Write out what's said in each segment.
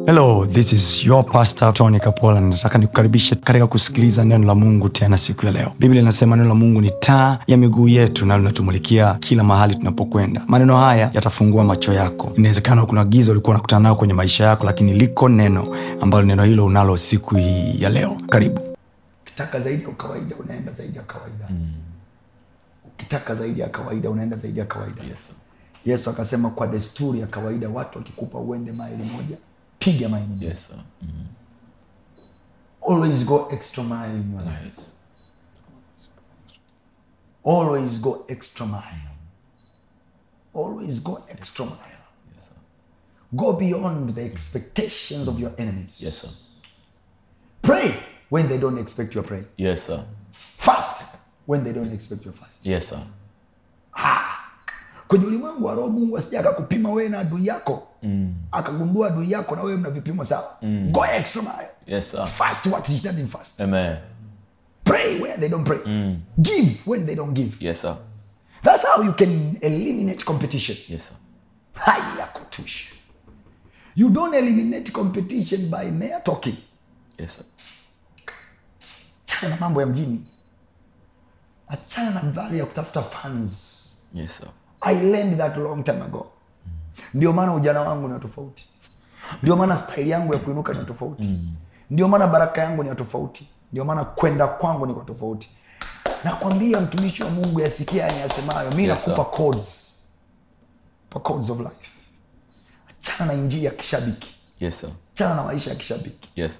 Hello, this is your pastor Tony Kapola. Nataka nikukaribishe katika kusikiliza neno la Mungu tena siku ya leo. Biblia inasema neno la Mungu ni taa ya miguu yetu na linatumulikia kila mahali tunapokwenda. Maneno haya yatafungua macho yako. Inawezekana kuna giza ulikuwa unakutana nalo kwenye maisha yako, lakini liko neno ambalo neno hilo unalo siku hii ya leo. Karibu. Ukitaka zaidi ya kawaida unaenda zaidi ya kawaida. Ukitaka zaidi ya kawaida unaenda zaidi ya kawaida. Yes. Yesu akasema kwa desturi ya kawaida watu wakikupa uende maili moja, piga maili moja. Yes, sir. Always go extra mile in your life. Yes. Always go extra mile. Always go extra mile. Yes, sir. Go beyond the expectations of your enemies. Yes, sir. Pray when they don't expect your prayer. Yes, sir. Fast when they don't expect your fast. Yes, sir. Kwenye ulimwengu wa roho Mungu asije akakupima wewe na adui yako. Akagundua adui yako na wewe mna vipimo sawa. Go extra mile. Yes, sir. Fast what is done in fast. Amen. Pray where they don't pray. Give when they don't give. Yes, sir. That's how you can eliminate competition. Yes, sir. Hali ya kutusha. You don't eliminate competition by mere talking. Yes, sir. Achana na mambo ya mjini. Achana na mbali ya kutafuta fans. Yes, sir. I learned that a long time ago. Ndio maana ujana wangu ni tofauti. Ndio maana style yangu ya kuinuka ni tofauti. Ndio maana baraka yangu ni tofauti. Ndio maana kwenda kwangu ni tofauti. Nakwambia mtumishi wa Mungu yasikia anayasemayo, mimi nakupa codes. Pa codes of life. Achana na injili ya kishabiki. Yes, sir. Achana na maisha ya kishabiki. Yes.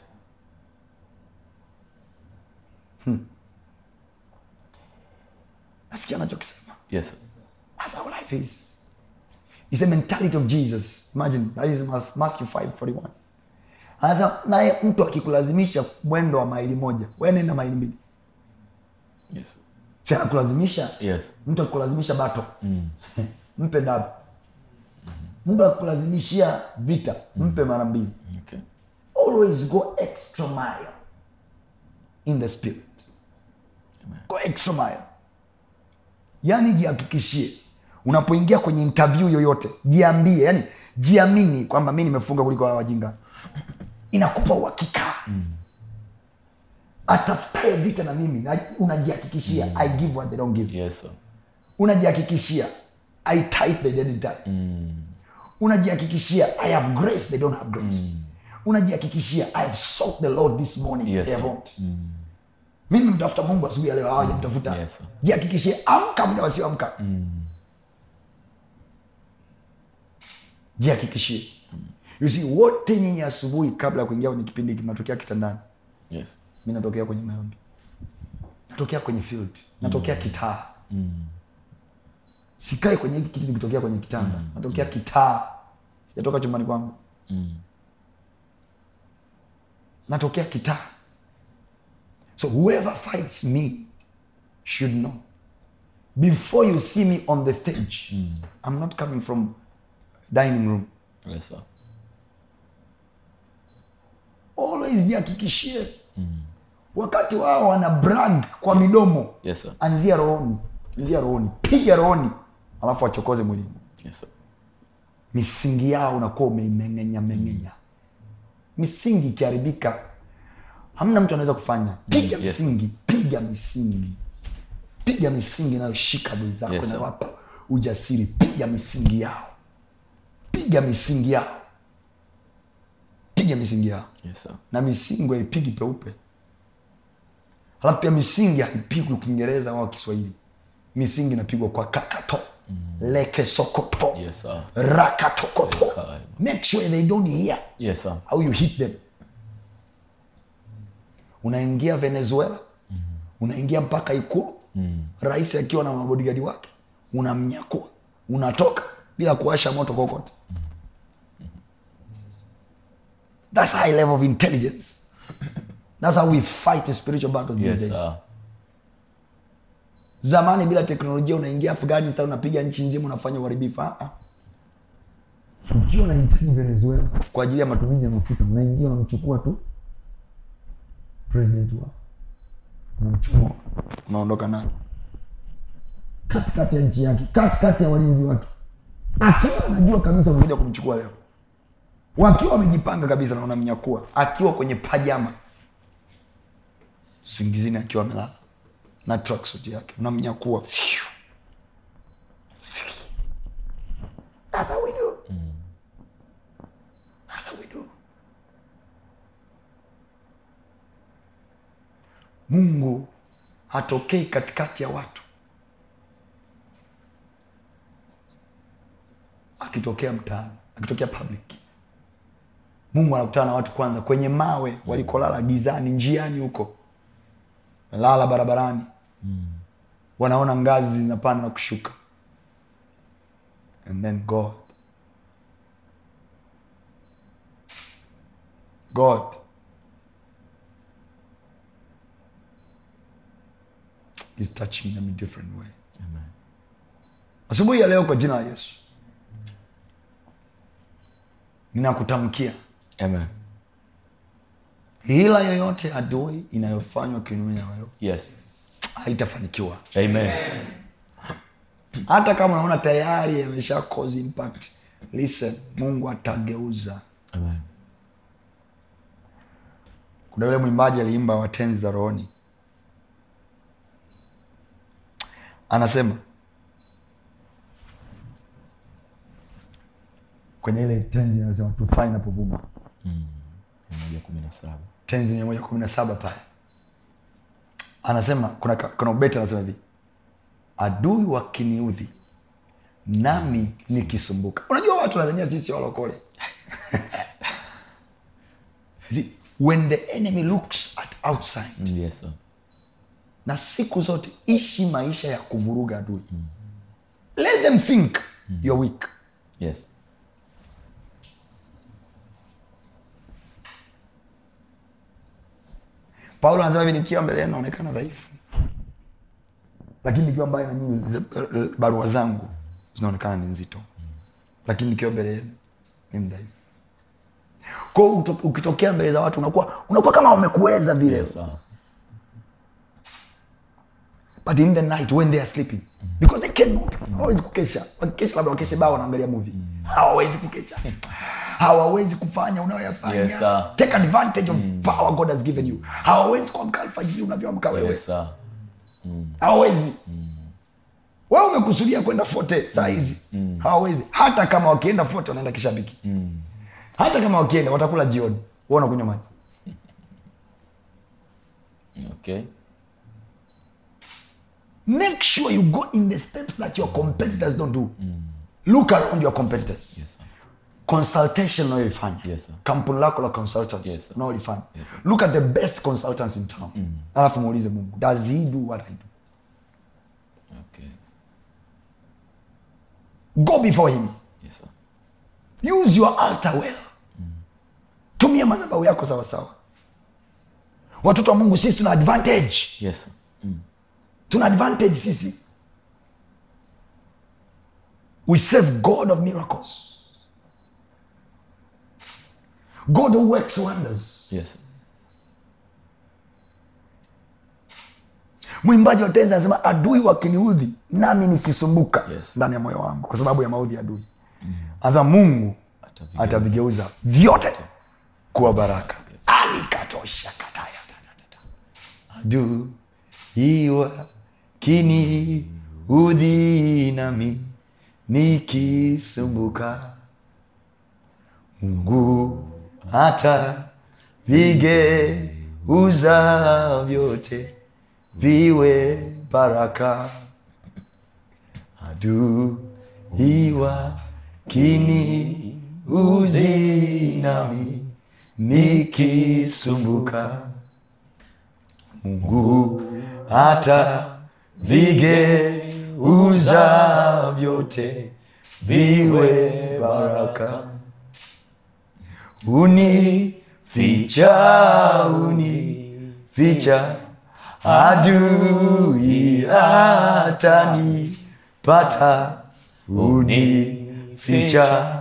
Nasikia anachokisema. Yes, sir. That's how life is. It's a mentality of Jesus. Imagine, that is Matthew 5:41. Asa naye mtu akikulazimisha mwendo wa maili moja, wewe nenda maili mbili. Yes, sir. Si anakulazimisha? Yes. Mtu akikulazimisha bato. Mpe dabu. Mtu akikulazimishia vita, mpe mara mbili. Okay. Always go extra mile in the spirit. Amen. Go extra mile. Yani jihakikishie unapoingia kwenye interview yoyote, jiambie, yani jiamini kwamba mimi nimefunga kuliko wale wajinga. Inakupa uhakika. Atafutaye vita na mimi, unajihakikishia I give what they don't give. Yes, sir. Unajihakikishia I tithe they didn't tithe. Unajihakikishia I have grace they don't have grace. Unajihakikishia I have sought the Lord this morning. Yes, they sir. won't. Mimi mtafuta Mungu asubuhi leo, hawaja mtafuta. Yes, sir. Jihakikishie amka muda wasioamka. Jihakikishie. You see, wote nyinyi asubuhi kabla ya kuingia kwenye kipindi hiki mnatokea kitandani. Yes. Mimi natokea kwenye maombi. Natokea kwenye field. Natokea kitaa. Sikai kwenye hiki kiti nikitokea kwenye kitanda. Natokea kitaa. Sijatoka chumbani kwangu. Natokea kitaa. So whoever fights me should know. Before you see me on the stage, I'm not coming from dining room. Yes, sir. Always jihakikishie. Wakati wao wana brag kwa midomo. Yes, sir. Anzia rohoni. Anzia rohoni. Piga rohoni. Alafu wachokoze mwilini. Yes, sir. Misingi yao unakuwa umeimengenya. Misingi ikiharibika, hamna mtu anaweza kufanya. Piga misingi. Piga misingi. Piga misingi inayoshika adui zako na wapa ujasiri. Piga misingi yao. Piga misingi yao. Piga misingi yao. Yes, sir. Na misingi haipigi peupe. Halafu pia misingi haipigwi Kiingereza au Kiswahili. Misingi inapigwa kwa kakato. Leke sokoto. Yes, sir. Rakatokoto. Okay. Make sure they don't hear. Yes, sir. How you hit them. Unaingia Venezuela. Unaingia mpaka Ikulu. Rais akiwa na mabodyguard wake. Unamnyakua. Unatoka bila kuwasha moto kokote. That's high level of intelligence. That's how we fight the spiritual battles these days. Sir. Zamani bila teknolojia unaingia Afghanistan unapiga nchi nzima unafanya uharibifu. Ukiwa unahitaji Venezuela kwa ajili ya matumizi ya mafuta, unaingia unamchukua tu president wao. Unamchukua, unaondoka naye. Katikati ya nchi yake, katikati ya walinzi wake. Akiwa anajua kabisa unakuja kumchukua leo. wakiwa wamejipanga kabisa na unamnyakua akiwa kwenye pajama singizini, akiwa amelala na tracksuit yake, unamnyakua. That's how we do. That's how we do. Mungu hatokei katikati ya watu. Akitokea mtaani, akitokea public, Mungu anakutana na watu kwanza kwenye mawe walikolala gizani, njiani huko, lala barabarani, wanaona ngazi zinapanda na kushuka, and then God is touching them in a different way. Amen. Asubuhi ya leo kwa jina la Yesu ninakutamkia, Amen. hila yoyote adui inayofanywa kinyume na wewe, Yes. haitafanikiwa. Amen. Hata kama unaona tayari yamesha cause impact, listen, Mungu atageuza. Amen. Kuna yule mwimbaji aliimba Watenzi za Rohoni, anasema kwenye ile tenzi, anasema tufai na povuma 117. tenzi 117 pale, anasema kuna ubeti anasema hivi: adui wakiniudhi nami nikisumbuka. Unajua watu wanadhania sisi walokole. See, when the enemy looks at outside, Yes, sir. na siku zote ishi maisha ya kuvuruga adui. Let them think you're weak. Yes. Paulo anasema hivi: nikiwa mbele yenu naonekana dhaifu, lakini nikiwa mbali na nyinyi barua zangu zinaonekana ni nzito, lakini nikiwa mbele yenu ni mdhaifu. Kwa hiyo ukitokea mbele za watu unakuwa kama wamekuweza vile. Yes, sir. But in the night when they are sleeping, because they cannot, hawawezi kukesha. Wakikesha labda wakeshe bao wanaangalia movie. Hawawezi kukesha. Hawawezi kufanya unayoyafanya. Yes, sir. Take advantage of power God has given you. Hawawezi kuamka alfajiri unavyoamka wewe. Yes, sir. Hawawezi. Wewe umekusudia kwenda Forte saa hizi. Hawawezi. Hata kama wakienda Forte wanaenda kishabiki. Hata kama wakienda watakula jioni. Wewe unakunywa maji. Okay. Make sure you go in the steps that your competitors don't do. Look around your competitors. Yes, sir. Consultation unayoifanya. Yes, sir. Kampuni lako la consultants. Yes, sir. Unaolifanya. Yes, sir. Look at the best consultants in town. Alafu muulize Mungu, does he do what I do? Okay. Go before him. Yes, sir. Use your altar well. Tumia madhabahu yako sawa sawa. Watoto wa Mungu sisi tuna advantage. Yes, sir. Tuna advantage sisi. We serve God of miracles. God who works wonders. Yes, sir. Mwimbaji wa tenzi anasema adui wakiniudhi nami nikisumbuka Yes. ndani ya moyo wangu kwa sababu ya maudhi ya adui. Anasema Mungu atavigeuza vyote kuwa baraka. Yes. Alikatosha kataya. Adui wakiniudhi nami nikisumbuka, Mungu atavigeuza vyote viwe baraka. Adui wakiniudhi nami nikisumbuka, Mungu atavigeuza vyote viwe baraka. Unificha adui atanipata. Unificha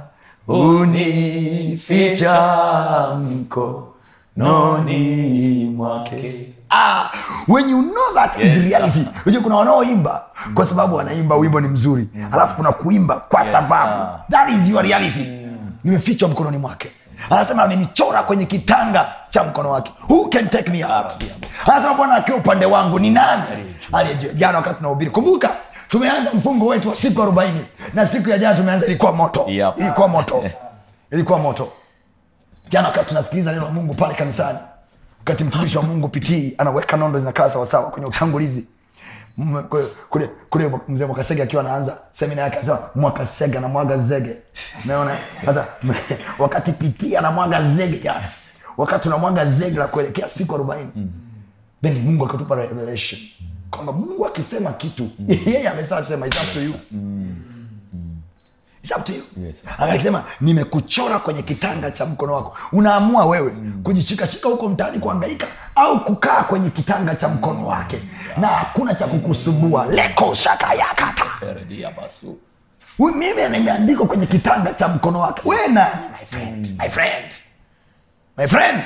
mkononi mwake. When you know that is reality. Unajua kuna wanaoimba kwa sababu wanaimba wimbo ni mzuri. Alafu kuna kuimba kwa sababu. That is your reality. Nimefichwa mkononi mwake. Anasema amenichora kwenye kitanga cha mkono wake. Who can take me out? Anasema Bwana akiwa upande wangu ni nani aliyejua? Jana wakati tunahubiri, kumbuka tumeanza mfungo wetu wa siku 40 na siku ya jana tumeanza ilikuwa moto. Ilikuwa moto. Jana wakati tunasikiliza neno la Mungu pale kanisani, wakati mtumishi wa Mungu pitii anaweka nondo zinakaa sawa sawa kwenye utangulizi, kule mzee Mwakasege akiwa anaanza semina yake anasema Mwakasege na mwaga zege. Unaona? Sasa wakati pitii anamwaga zege jana, wakati tunamwaga zege la kuelekea siku 40, then Mungu akatupa revelation kwamba Mungu akisema kitu yeye amesema it's up to you. It's up to you. Yes. Akasema nimekuchora kwenye kitanga cha mkono wako. Unaamua wewe kujishikashika huko mtaani kuhangaika au kukaa kwenye kitanga cha mkono wake. Na hakuna cha kukusubua. Leko shaka yakata. Mimi nimeandikwa kwenye kitanga cha mkono wake. Wewe nani my friend?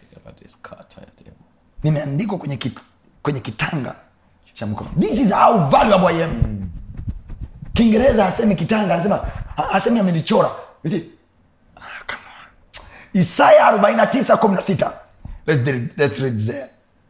Nimeandikwa kwenye kitanga cha mkono. This is how valuable I am. Kiingereza hasemi kitanga, anasema hasemi amenichora. You see? Come on. Isaya 49:16. Let's read there.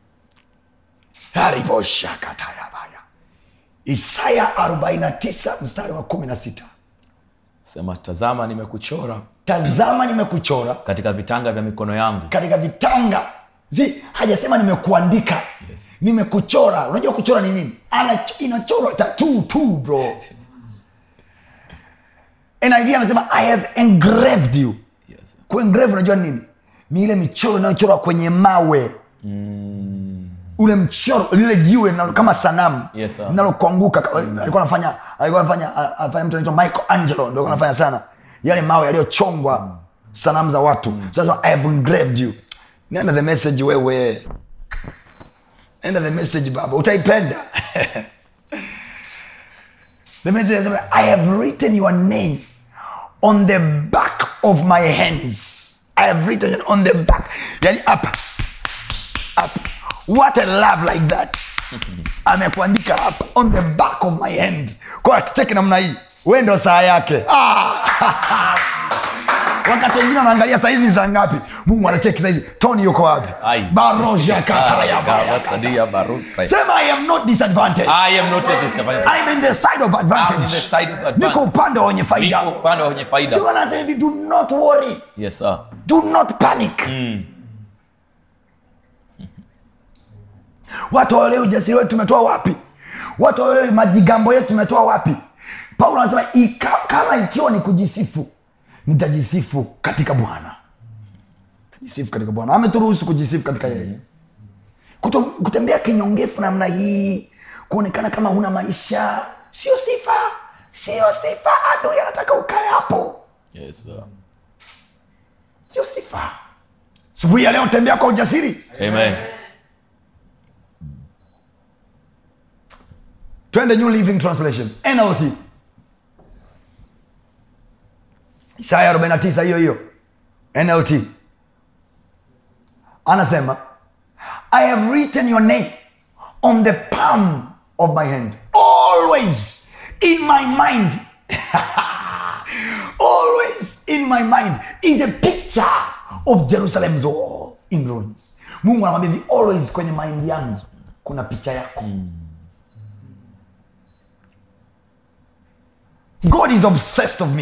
Haribo shakata yabaya. Isaya 49:16. Sema tazama nimekuchora. Tazama nimekuchora Katika vitanga vya mikono yangu. Katika vitanga. Hajasema nimekuandika. Yes. Nimekuchora. Unajua kuchora ni nini? Inachorwa tattoo tu bro. And idea anasema I have engraved you. Yes. Kuengrave unajua nini? Ni ile michoro inayochorwa kwenye mawe. Ule mchoro, lile jiwe kama sanamu. Yes, nalo kuanguka. Alikuwa anafanya mtu anaitwa Michelangelo ndio anafanya sana. Yale mawe yaliyochongwa sanamu za watu. Sasa I have engraved you. Nenda the message wewe. Nenda the message baba. Utaipenda. The message is I have written your name on the back of my hands. I have written it on the back. Yani up. What a love like that. Amekuandika hapa on the back of my hand. Kwa kicheki namna hii. Wewe ndo saa yake. Wakati wengine wanaangalia saa hizi saa ngapi? Mungu anacheki saa hizi. Tony yuko wapi? Baroja kataya baya. Sema I am not disadvantaged. I am not disadvantaged. I am in the side of advantage. Niko upande wenye faida. Ndio wanasema hivi, do not worry. Yes sir. Do not panic. Watu wale ujasiri wetu tumetoa wapi? Watu wale majigambo yetu tumetoa wapi? Paulo anasema kama ikiwa ni kujisifu, nitajisifu katika Bwana. Jisifu katika Bwana. Ameturuhusu kujisifu katika yeye. Kutembea kinyongefu namna hii, kuonekana kama huna maisha, sio sifa. Adui anataka ukae hapo. Yes sir. Sio sifa. Siku ya leo tembea kwa ujasiri. Amen. Twende New Living Translation, NLT. Isaya 49 hiyo NLT. Anasema I have written your name on the palm of my hand, always in my mind. Always in my mind is a picture of Jerusalem's wall in ruins. Mungu anamwambia always kwenye mind yangu kuna picha yako. God is obsessed of me.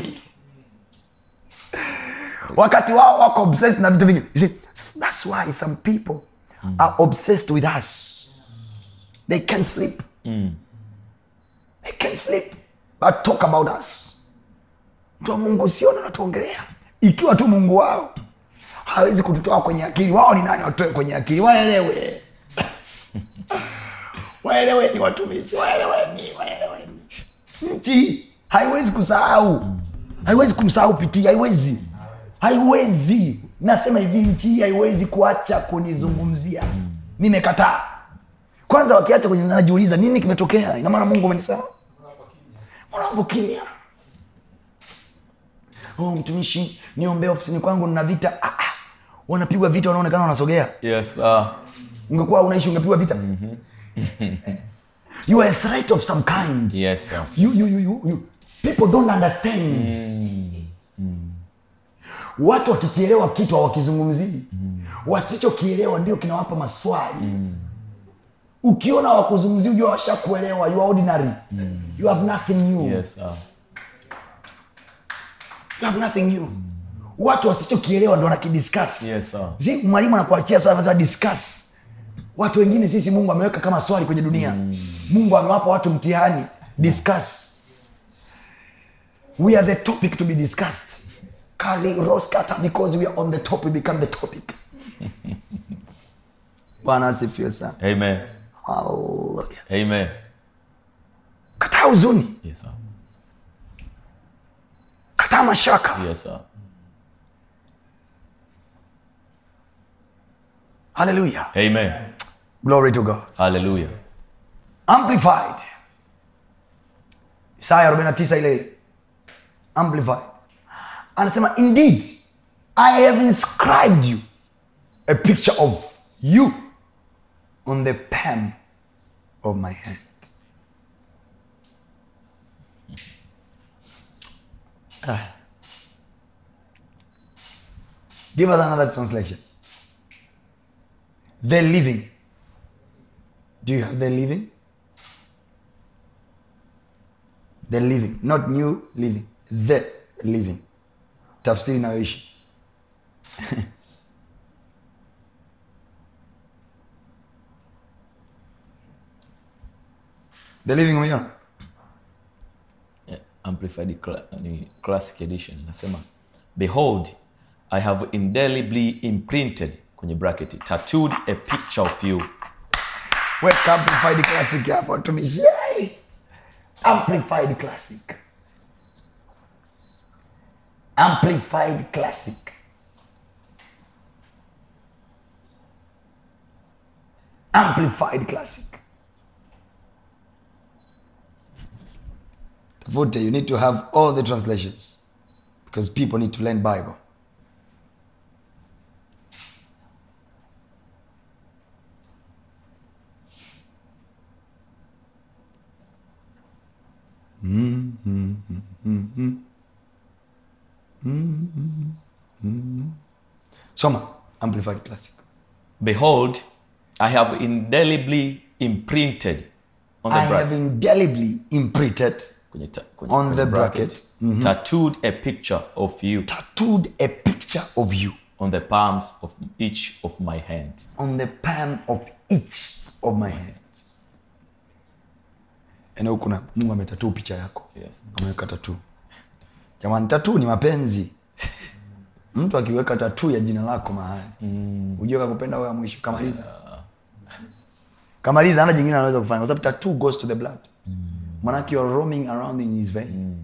Wakati wao wako obsessed na vitu vingi. You see, that's why some people are obsessed with us. They can't sleep. They can't sleep but talk about us. Mtu Mungu siona natuongelea. Ikiwa tu Mungu wao hawezi kututoa kwenye akili. Wao ni nani watoe kwenye akili? Waelewe. Waelewe ni watumishi. Waelewe ni. Nchi haiwezi kusahau. Haiwezi kumsahau pitii. Haiwezi. Nasema hivi, nchi haiwezi kuacha kunizungumzia. Nimekataa. Kwanza wakiacha kunijiuliza nini kimetokea? Ina maana Mungu amenisahau. Mbona kimya? Mtumishi, niombe ofisini kwangu nina vita. Wanapigwa vita, wanaonekana wanasogea. Yes. Ungekuwa unaishi ungepigwa vita. You are a threat of some kind. Yes sir. You people don't understand. Watu wakikielewa kitu hawakizungumzii. Wasichokielewa ndio kinawapa maswali. Ukiona wakuzungumzia ujua washakuelewa. You are ordinary. You have nothing new. Yes, sir. You have nothing new. Watu wasichokielewa ndio wanakidiscuss. Yes, sir. Mwalimu anakuachia swali anasema discuss. Watu wengine sisi Mungu ameweka kama swali kwenye dunia. Mungu amewapa watu mtihani. Discuss. We are the topic to be discussed. Kali roskata, because we are on the top, we become the topic. Bwana asifiwe sana. Amen. Hallelujah. Amen. Kataa huzuni. Yes, sir. Kataa mashaka. Yes, sir. Hallelujah. Amen. Glory to God. Hallelujah. Amplified. Isaya 49 ile. Amplified. Anasema, indeed, I have inscribed you a picture of you on the palm of my hand. Give us another translation. The living. Do you have the living? The living. Not new living. The living. Tafsiri inayoishi. The living umeiona? Yeah, Amplified Classic Edition nasema, behold, I have indelibly imprinted kwenye bracket tattooed a picture of you. Weka Amplified Classic hapo tumishi. Amplified Classic. Amplified Classic. Amplified Classic. Tafute, you need to have all the translations because people need to learn Bible. Soma Amplified Classic. Behold, I have indelibly imprinted on the I bracket. have indelibly imprinted on the bracket. Tattooed a picture of you Tattooed a picture of you on the palms of each of my hands. on the palm of each of my hands. Eneo kuna Mungu ametatuu picha yako. Yes. Ameweka tatuu. Jamani, tatuu ni mapenzi. Mtu akiweka tatuu ya jina lako mahali. Ujue kakupenda wewe mwisho. Kamaliza. Kamaliza, hana jingine anaweza kufanya. Kwa sababu tattoo goes to the blood. Manake you are roaming around in his vein.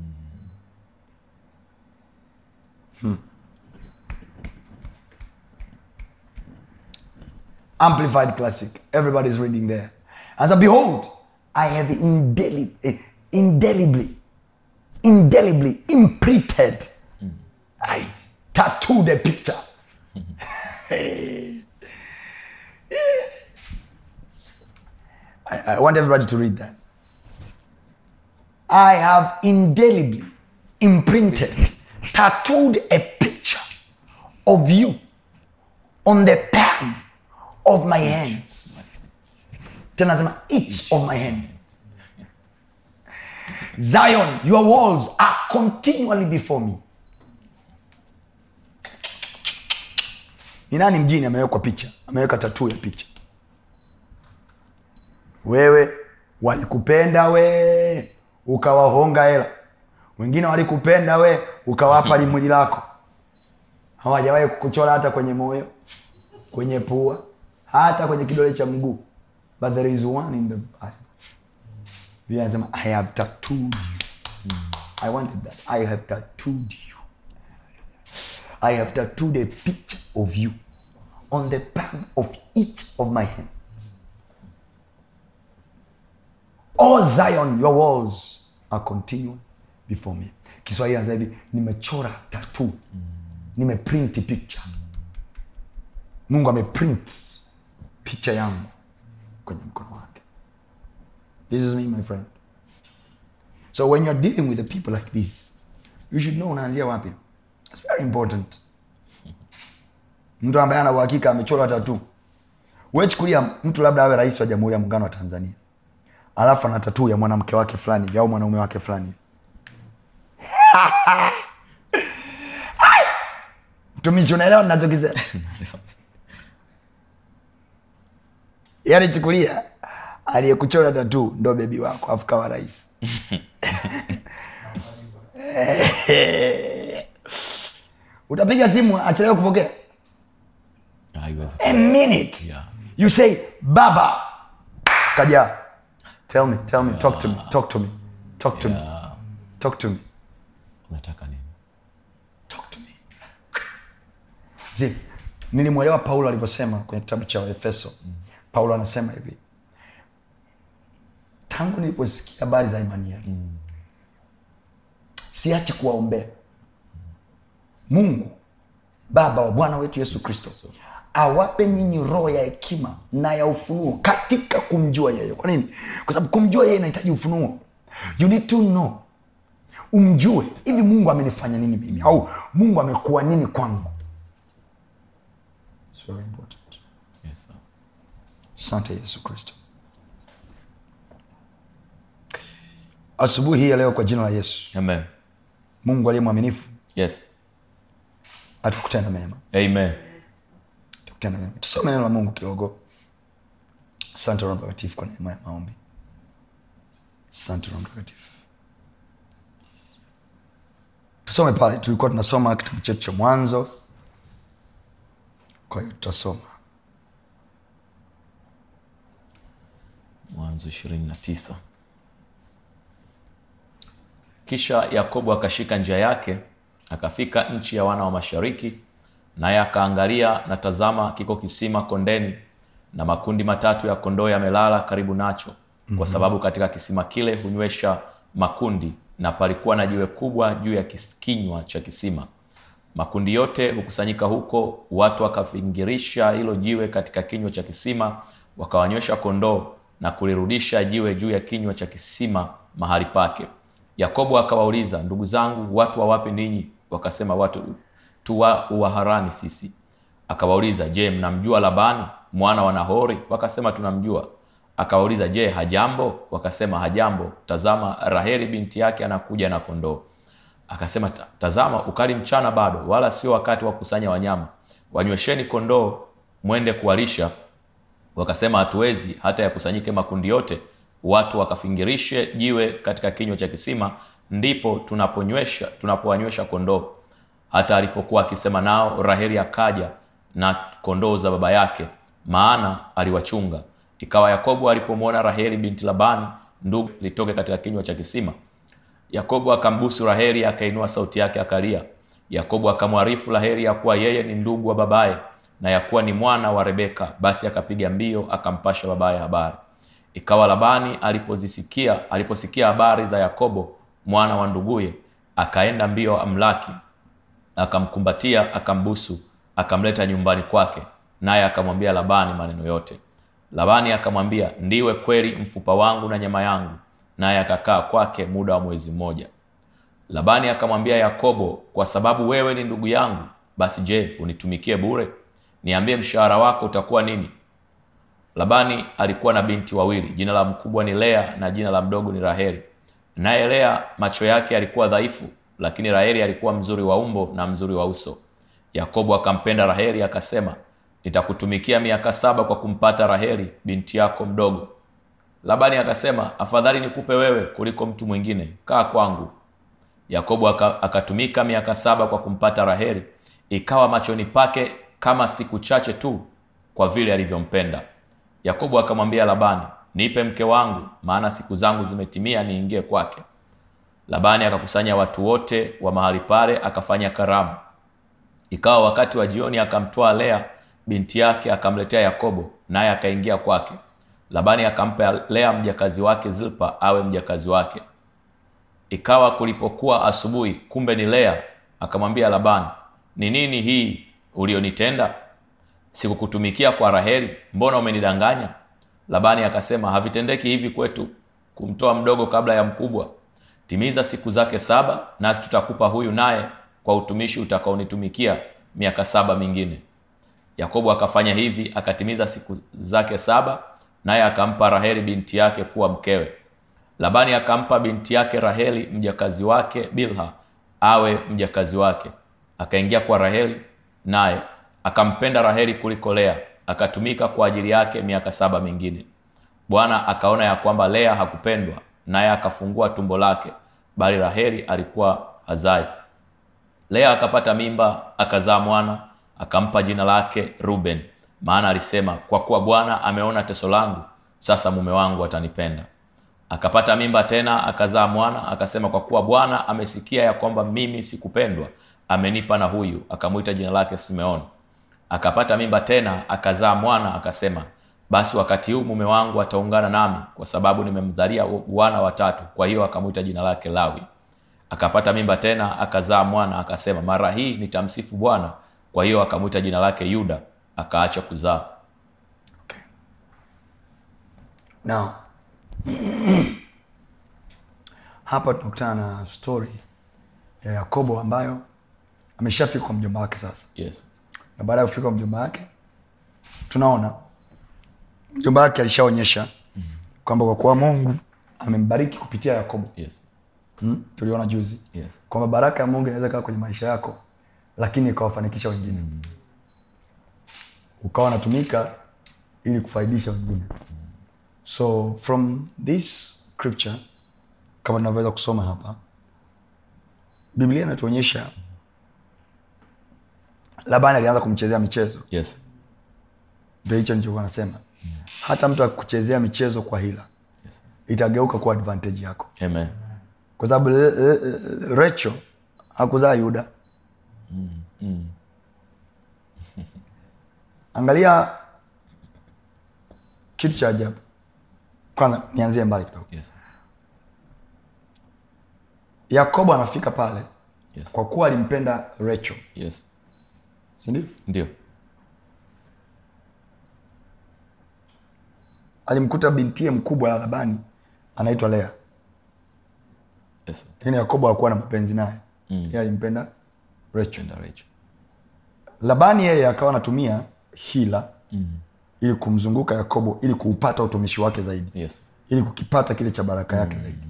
Amplified Classic. Everybody's reading there. And so, behold, I have indelibly imprinted. I tattooed a picture. I want everybody to read that. I have indelibly imprinted, tattooed a picture of you on the palm of my hands. Tena nasema each of my hand. Zion, your walls are continually before me. Ni nani mjini amewekwa picha? Ameweka tattoo ya picha. Wewe walikupenda we ukawahonga hela. Wengine walikupenda we ukawapa limwili lako. Hawajawahi kukuchora hata kwenye moyo, kwenye pua, hata kwenye kidole cha mguu. But there is one in the Bible. Biblia inasema I have tattooed you. I wanted that. I have tattooed you. I have tattooed a picture of you on the palm of each of my hands. Oh Zion, your walls are continual before me. Kiswahili anasema hivi, nimechora tattoo. Nimeprint picture. Mungu ameprint picha yangu kwenye mkono wake. This is me, my friend. So when you're dealing with the people like this, you should know unaanzia wapi. It's very important. Mtu ambaye ana uhakika amechorwa tattoo. Wewe chukulia mtu labda awe rais wa Jamhuri ya Muungano wa Tanzania, alafu ana tattoo ya mwanamke wake fulani au mwanaume wake fulani. Mtumishi, unaelewa ninachokisema? Yaani chukulia aliyekuchora tattoo ndo bebi wako afu kawa rais. Utapiga simu achelewe kupokea? A minute. Yeah. You say, Baba, kaja. Tell me, talk to me. Talk to me. Unataka nini? Talk to me. Je, nilimwelewa Paulo alivyosema kwenye kitabu cha Efeso. Paulo anasema hivi: tangu niliposikia habari za imani yenu, siache kuwaombea Mungu Baba wa Bwana wetu Yesu Kristo awape nyinyi roho ya hekima na ya ufunuo katika kumjua yeye. Kwa nini? Kwa sababu kumjua yeye inahitaji ufunuo. You need to know. Umjue. Hivi Mungu amenifanya nini mimi? Au Mungu amekuwa nini kwangu? It's very important. Yes, sir. Asante Yesu Kristo. Asubuhi hii ya leo kwa jina la Yesu. Amen. Mungu aliye mwaminifu. Yes. Atakutenda mema. Amen. Atakutenda mema. Tusome neno la Mungu kidogo. Asante Roho Mtakatifu kwa neema ya maombi. Asante Roho Mtakatifu. Tusome pale tulikuwa tunasoma kitabu chetu cha Mwanzo. Kwa hiyo tutasoma Mwanzo 29. Kisha Yakobo akashika njia yake, akafika nchi ya wana wa mashariki, naye akaangalia, na tazama, kiko kisima kondeni, na makundi matatu ya kondoo yamelala karibu nacho, kwa sababu katika kisima kile hunywesha makundi, na palikuwa na jiwe kubwa juu ya kinywa cha kisima. Makundi yote hukusanyika huko, watu wakafingirisha hilo jiwe katika kinywa cha kisima, wakawanywesha kondoo, na kulirudisha jiwe juu ya kinywa cha kisima mahali pake. Yakobo akawauliza, ndugu zangu, watu wa wapi ninyi? Wakasema, watu tu wa Harani sisi. Akawauliza, je, mnamjua Labani mwana wa Nahori? Wakasema, tunamjua. Akawauliza, je, hajambo? Wakasema, hajambo. Tazama, Raheli binti yake anakuja na kondoo. Akasema, tazama, ukali mchana bado, wala sio wakati wa kukusanya wanyama. Wanywesheni kondoo mwende kuwalisha. Wakasema, hatuwezi hata yakusanyike makundi yote, watu wakafingirishe jiwe katika kinywa cha kisima, ndipo tunapowanywesha kondoo. Hata alipokuwa akisema nao, Raheli akaja na kondoo za baba yake, maana aliwachunga. Ikawa Yakobo alipomwona Raheli binti Labani ndugu litoke katika kinywa cha kisima, Yakobo akambusu Raheli, akainua sauti yake akalia. Yakobo akamwarifu Raheli ya kuwa yeye ni ndugu wa babaye, na ya kuwa ni mwana wa Rebeka. Basi akapiga mbio akampasha babaye habari. Ikawa Labani aliposikia habari za Yakobo mwana wa nduguye, akaenda mbio amlaki, akamkumbatia, akambusu, akamleta nyumbani kwake, naye akamwambia Labani maneno yote. Labani akamwambia, ndiwe kweli mfupa wangu na nyama yangu, naye akakaa kwake muda wa mwezi mmoja. Labani akamwambia Yakobo, kwa sababu wewe ni ndugu yangu, basi je, unitumikie bure? Niambie mshahara wako utakuwa nini? Labani alikuwa na binti wawili, jina la mkubwa ni Lea na jina la mdogo ni Raheli. Naye Lea macho yake alikuwa dhaifu, lakini Raheli alikuwa mzuri wa umbo na mzuri wa uso. Yakobo akampenda Raheli, akasema, nitakutumikia miaka 7 kwa kumpata Raheli binti yako mdogo. Labani akasema, afadhali nikupe wewe kuliko mtu mwingine, kaa kwangu. Yakobo akatumika miaka 7 kwa kumpata Raheli, ikawa machoni pake kama siku chache tu, kwa vile alivyompenda. Yakobo akamwambia Labani, nipe mke wangu, maana siku zangu zimetimia niingie kwake. Labani akakusanya watu wote wa mahali pale, akafanya karamu. Ikawa wakati wa jioni, akamtoa Lea binti yake akamletea Yakobo, naye akaingia kwake. Labani akampa Lea mjakazi wake Zilpa awe mjakazi wake. Ikawa kulipokuwa asubuhi, kumbe ni Lea, akamwambia Labani, ni nini hii ulionitenda? Sikukutumikia kwa Raheli, mbona umenidanganya? Labani akasema, havitendeki hivi kwetu kumtoa mdogo kabla ya mkubwa. Timiza siku zake 7, nasi tutakupa huyu naye kwa utumishi utakaonitumikia miaka 7 mingine. Yakobo akafanya hivi, akatimiza siku zake 7, naye akampa Raheli binti yake kuwa mkewe. Labani akampa binti yake Raheli mjakazi wake Bilha awe mjakazi wake. Akaingia kwa Raheli, naye akampenda Raheli kuliko Lea, akatumika kwa ajili yake miaka 7 mingine. Bwana akaona ya kwamba Lea hakupendwa, naye akafungua tumbo lake, bali Raheli alikuwa hazai. Lea akapata mimba, akazaa mwana, akampa jina lake Ruben, maana alisema, kwa kuwa Bwana ameona teso langu, sasa mume wangu atanipenda. Akapata mimba tena, akazaa mwana, akasema, kwa kuwa Bwana amesikia ya kwamba mimi sikupendwa, amenipa na huyu, akamuita jina lake Simeoni. Akapata mimba tena, akazaa mwana, akasema, basi wakati huu mume wangu ataungana nami, kwa sababu nimemzalia wana 3, kwa hiyo akamuita jina lake Lawi. Akapata mimba tena, akazaa mwana, akasema, mara hii nitamsifu Bwana, kwa hiyo akamuita jina lake Yuda, akaacha kuzaa. Okay. Now hapa tunakutana na story ya Yakobo ambayo ameshafika kwa mjomba wake sasa. Yes. Na baada ya kufika kwa mjomba wake, tunaona mjomba wake alishaonyesha kwamba kwa kuwa Mungu amembariki kupitia Yakobo. Yes. Tuliona juzi. Yes. Kwamba baraka ya Mungu inaweza kaa kwenye maisha yako, lakini ikawafanikisha wengine. Ukawa unatumika ili kufaidisha wengine. So from this scripture, kama tunavyoweza kusoma hapa, Biblia inatuonyesha Labani alianza kumchezea michezo. Yes. Ndio hicho nilichokuwa nasema. Hata mtu akuchezea michezo kwa hila, Yes, itageuka kwa advantage yako. Amen. Kwa sababu Rachel hakuzaa Yuda. Angalia kitu cha ajabu. Kwanza nianzie mbali kidogo. Yes. Yakobo anafika pale, Yes. kwa kuwa alimpenda Rachel. Yes. Si ndio? Ndio. Alimkuta bintiye mkubwa ya Labani anaitwa Lea. Yes. Lakini Yakobo hakuwa na mapenzi naye. Yeye alimpenda Rachel. Rachel. Labani yeye akawa anatumia hila ili kumzunguka Yakobo, ili kuupata utumishi wake zaidi. Yes. Ili kukipata kile cha baraka yake zaidi.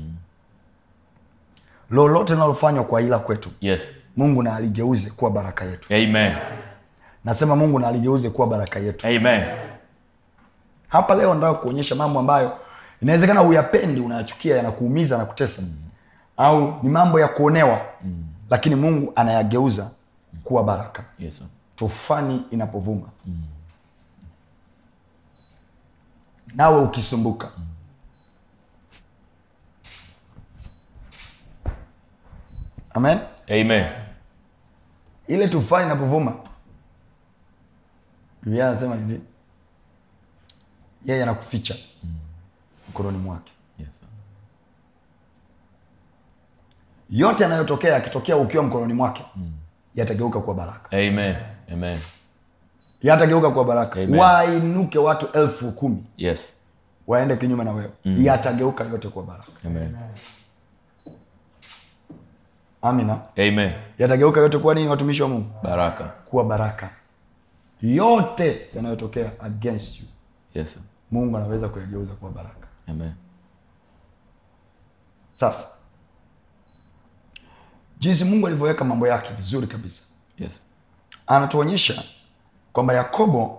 Lolote linalofanywa kwa hila kwetu, Yes. Mungu na aligeuze kuwa baraka yetu. Amen. Nasema Mungu na aligeuze kuwa baraka yetu. Amen. Hapa leo nataka kuonyesha mambo ambayo inawezekana uyapendi, unayachukia, yanakuumiza na kutesa. Au ni mambo ya kuonewa. Lakini Mungu anayageuza kuwa baraka. Yes. Tufani inapovuma. Nawe ukisumbuka. Amen. Amen. Ile tufani inapovuma, Biblia inasema hivi, yeye anakuficha mkononi mwake. Yes. Yote yanayotokea yakitokea ukiwa mkononi mwake, yatageuka kuwa baraka. Amen. Amen. Yatageuka kuwa baraka. Amen. Wainuke watu 10,000. Yes. Waende kinyume na wewe. Yatageuka yote kuwa baraka. Amen. Amina. Amen. Yatageuka yote kuwa nini, watumishi wa Mungu? Baraka. Kuwa baraka. Yote yanayotokea against you, Yes. Mungu anaweza kuyageuza kuwa baraka. Amen. Sasa jinsi Mungu alivyoweka mambo yake vizuri kabisa. Yes. Anatuonyesha kwamba Yakobo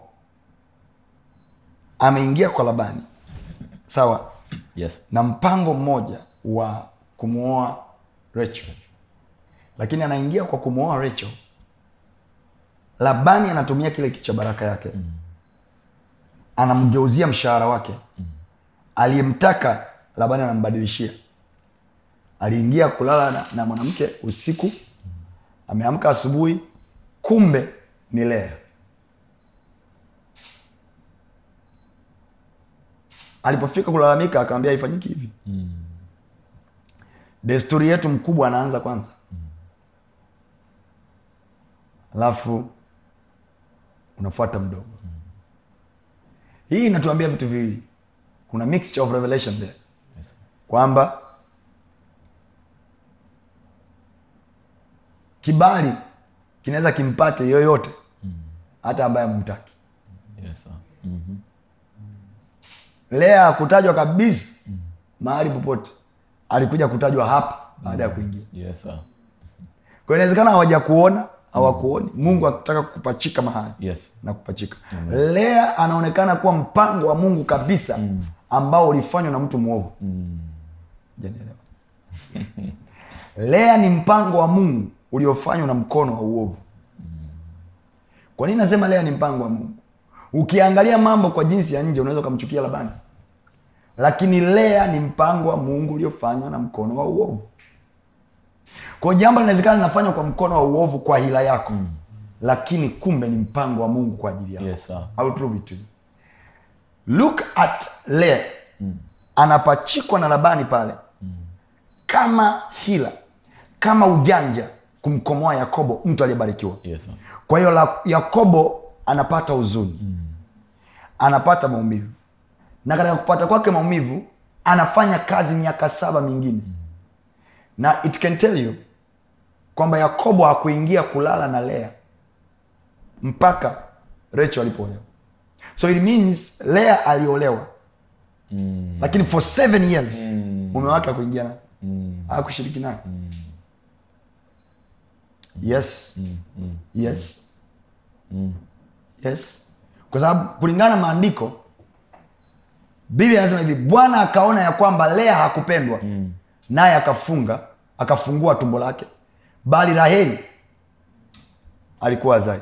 ameingia kwa Labani, sawa? Yes. Na mpango mmoja wa kumuoa Rachel. Lakini anaingia kwa kumuoa Rachel. Labani anatumia kile cha baraka yake. Anamgeuzia mshahara wake. Aliyemtaka Labani anambadilishia. Aliingia kulala na mwanamke usiku. Ameamka asubuhi, kumbe ni Lea. Alipofika kulalamika, akamwambia haifanyiki hivi. Desturi yetu mkubwa anaanza kwanza. Alafu unafuata mdogo. Hii inatuambia vitu viwili. Kuna mixture of revelation there. Yes. Kwamba kibali kinaweza kimpate yoyote hata ambaye hamtaki. Yes sir. Lea hakutajwa kabisa mahali popote. Alikuja kutajwa hapa baada ya kuingia. Yes sir. Kwa inawezekana hawajakuona, hawakuoni. Mungu anataka kukupachika mahali. Yes. Na kupachika. Lea anaonekana kuwa mpango wa Mungu kabisa ambao ulifanywa na mtu mwovu. Janielewa. Lea ni mpango wa Mungu uliofanywa na mkono wa uovu. Kwa nini nasema Lea ni mpango wa Mungu? Ukiangalia mambo kwa jinsi ya nje unaweza kumchukia Labani. Lakini Lea ni mpango wa Mungu uliofanywa na mkono wa uovu. Kwa jambo linawezekana linafanywa kwa mkono wa uovu kwa hila yako. Lakini kumbe ni mpango wa Mungu kwa ajili yako. Yes sir. I will prove it to you. Look at Lea. Anapachikwa na Labani pale. Kama hila, kama ujanja kumkomoa Yakobo, mtu aliyebarikiwa. Yes sir. Kwa hiyo Yakobo anapata huzuni. Anapata maumivu. Na katika kupata kwake maumivu, anafanya kazi miaka 7 mingine. Na it can tell you kwamba Yakobo hakuingia kulala na Lea mpaka Rachel alipoolewa. So it means Lea aliolewa. Lakini for 7 years mume wake hakuingia naye. Hakushiriki naye. Yes. Yes. Yes. Kwa sababu kulingana na maandiko Biblia inasema hivi, Bwana akaona ya kwamba Lea hakupendwa. Naye akafungua tumbo lake. Bali Raheli alikuwa hazai.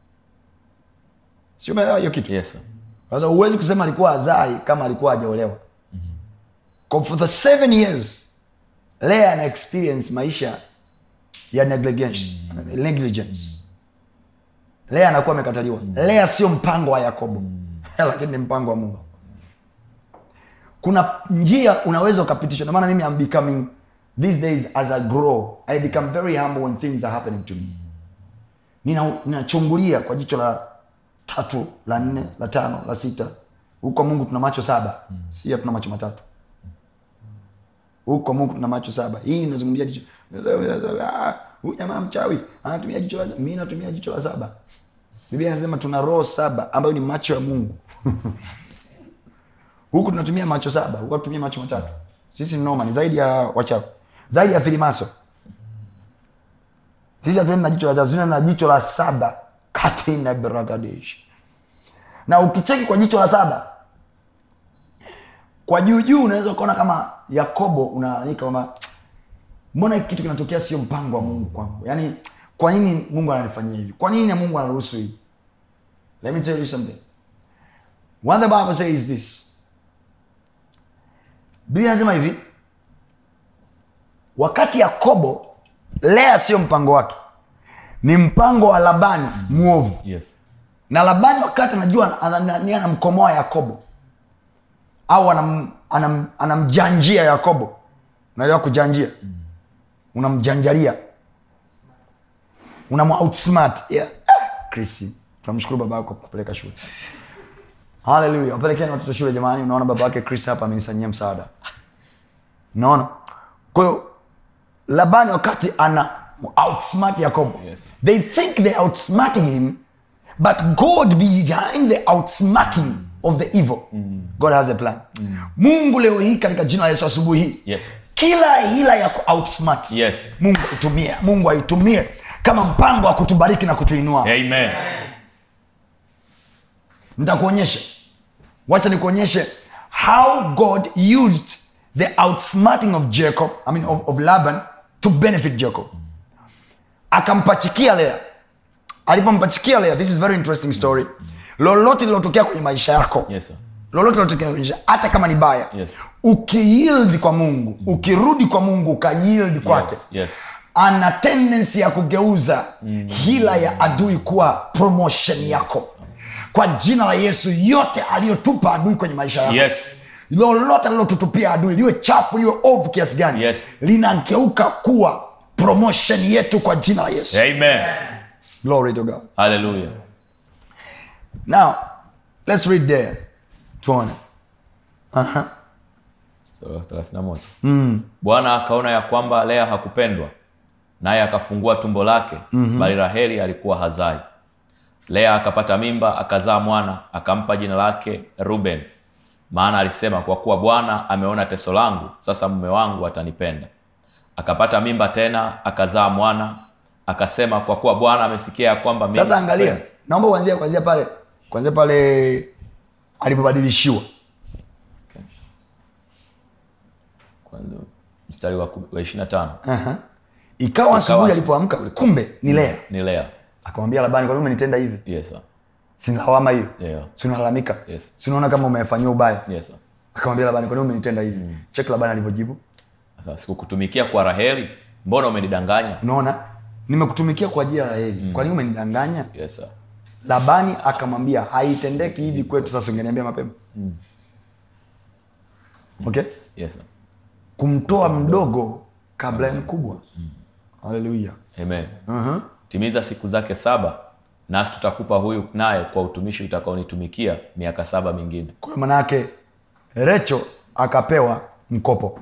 Sio umeelewa hiyo kitu? Yes sir. Sasa huwezi kusema alikuwa hazai kama alikuwa hajaolewa. For the 7 years Lea ana experience maisha ya negligence. Lea anakuwa amekataliwa. Lea sio mpango wa Yakobo. Lakini ni mpango wa Mungu. Kuna njia unaweza ukapitisha. Ndio maana mimi I'm becoming these days as I grow, I become very humble when things are happening to me. Ninachungulia kwa jicho la 3, la 4, la 5, la 6. Huko Mungu tuna macho 7. Si tuna macho 3. Huko Mungu tuna macho 7. Hii inazungumzia jicho. Huyu jamaa mchawi anatumia jicho la, mimi natumia jicho la 7. Biblia inasema tuna roho 7 ambayo ni macho ya Mungu. Huku tunatumia macho 7, huku tunatumia macho 3. Sisi noma ni zaidi ya wachawi. Zaidi ya filimaso. Sisi hatuenda na jicho la 3, na jicho la 7 katina bragadesh. Na ukicheki kwa jicho la 7, kwa juu unaweza kuona kama Yakobo unalalamika kama mbona kitu kinatokea sio mpango wa Mungu kwangu. Yaani kwa nini Mungu ananifanyia hivi? Kwa nini Mungu anaruhusu hivi? Let me tell you something. What the Bible says is this. Biblia inasema hivi, wakati Yakobo, Lea sio mpango wake. Ni mpango wa Labani muovu. Yes. Na Labani wakati anajua anamkomoa Yakobo au anamjanjia Yakobo. Unaelewa kujanjia? Unamjanjalia. Outsmart. Yeah. Chrissy, tunamshukuru baba yako kupeleka shule. Hallelujah. Wapelekeni watoto shule jamani. Unaona baba yake Chris hapa amenisanyia msaada. Unaona? Kwa hiyo Labani wakati ana outsmart Yakobo. Yes. They think they're outsmarting him, but God behind the outsmarting of the evil. God has a plan. Mungu leo hii katika jina la Yesu asubuhi hii. Yes. Kila hila ya outsmart. Yes. Mungu aitumie kama mpango wa kutubariki na kutuinua. Amen. Nitakuonyesha. Wacha nikuonyeshe how God used the outsmarting of Jacob, of Laban to benefit Jacob. Akampachikia Lea. Alipompachikia Lea, this is very interesting story. Lolote lilotokea kwenye maisha yako. Yes sir. Lolote lilotokea kwenye maisha, hata kama ni baya. Yes. Ukiyield kwa Mungu, ukirudi kwa Mungu, ukayield kwake. Yes. Ana tendency ya kugeuza hila ya adui kuwa promotion yako. Kwa jina la Yesu, yote aliyotupa adui kwenye maisha yako. Yes. Lolote alilotutupia adui, liwe chafu, liwe ovu kiasi gani, Yes. linageuka kuwa promotion yetu kwa jina la Yesu. Amen. Glory to God. Hallelujah. Now, let's read there. Tuone. 31. Bwana akaona ya kwamba Lea hakupendwa, naye akafungua tumbo lake, bali Raheli alikuwa hazai. Lea akapata mimba, akazaa mwana, akampa jina lake Ruben, maana alisema, kwa kuwa Bwana ameona teso langu, sasa mume wangu atanipenda. Akapata mimba tena, akazaa mwana, akasema, kwa kuwa Bwana amesikia kwamba mimi. Sasa angalia, naomba kuanzia pale alipobadilishiwa. Okay. Kwanza mstari wa 25. Ikawa asubuhi alipoamka, kumbe ni Lea. Ni Lea. Akamwambia Labani, kwa nini umenitenda hivi? Yes sir. Sina lawama hiyo. Yeah. Sina lalamika. Yes. Sinaona kama umefanyia ubaya. Yes sir. Akamwambia Labani, kwa nini umenitenda hivi? Check Labani alivyojibu. Sasa sikukutumikia kwa Raheli, mbona umenidanganya? Unaona? Nimekutumikia kwa ajili ya Raheli. Kwa nini umenidanganya? Yes sir. Labani akamwambia, haitendeki hivi kwetu, sasa ungeniambia mapema. Okay? Yes sir. Kumtoa mdogo kabla ya mkubwa. Haleluya. Amen. Timiza siku zake 7, nasi tutakupa huyu naye kwa utumishi utakaonitumikia miaka 7 mingine. Kwa maana yake Recho akapewa mkopo.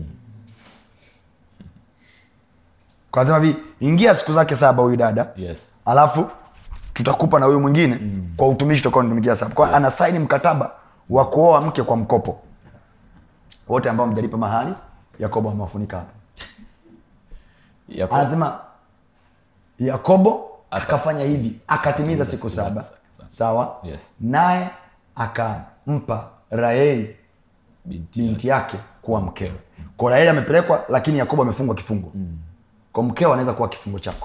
Kwa sababu hivi, ingia siku zake 7 huyu dada. Yes. Alafu tutakupa na huyu mwingine kwa utumishi utakaonitumikia 7. Kwa ana saini mkataba wa kuoa mke kwa mkopo. Wote ambao mjalipa mahali, Yakobo amewafunika hapa. Anasema Yakobo akafanya hivi, akatimiza siku 7. Sawa? Yes. Naye akampa Raheli binti yake kuwa mkewe. Kwa Raheli amepelekwa, lakini Yakobo amefungwa kifungo. Kwa mkewe anaweza kuwa kifungo chako.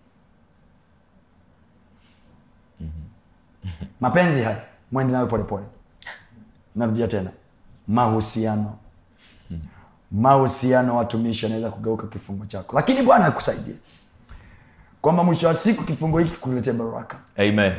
Mapenzi haya mwende nawe pole pole. Narudia tena. Mahusiano watumishi anaweza kugeuka kifungo chako. Lakini Bwana akusaidie kwamba mwisho wa siku kifungo hiki kuletea baraka. Amen.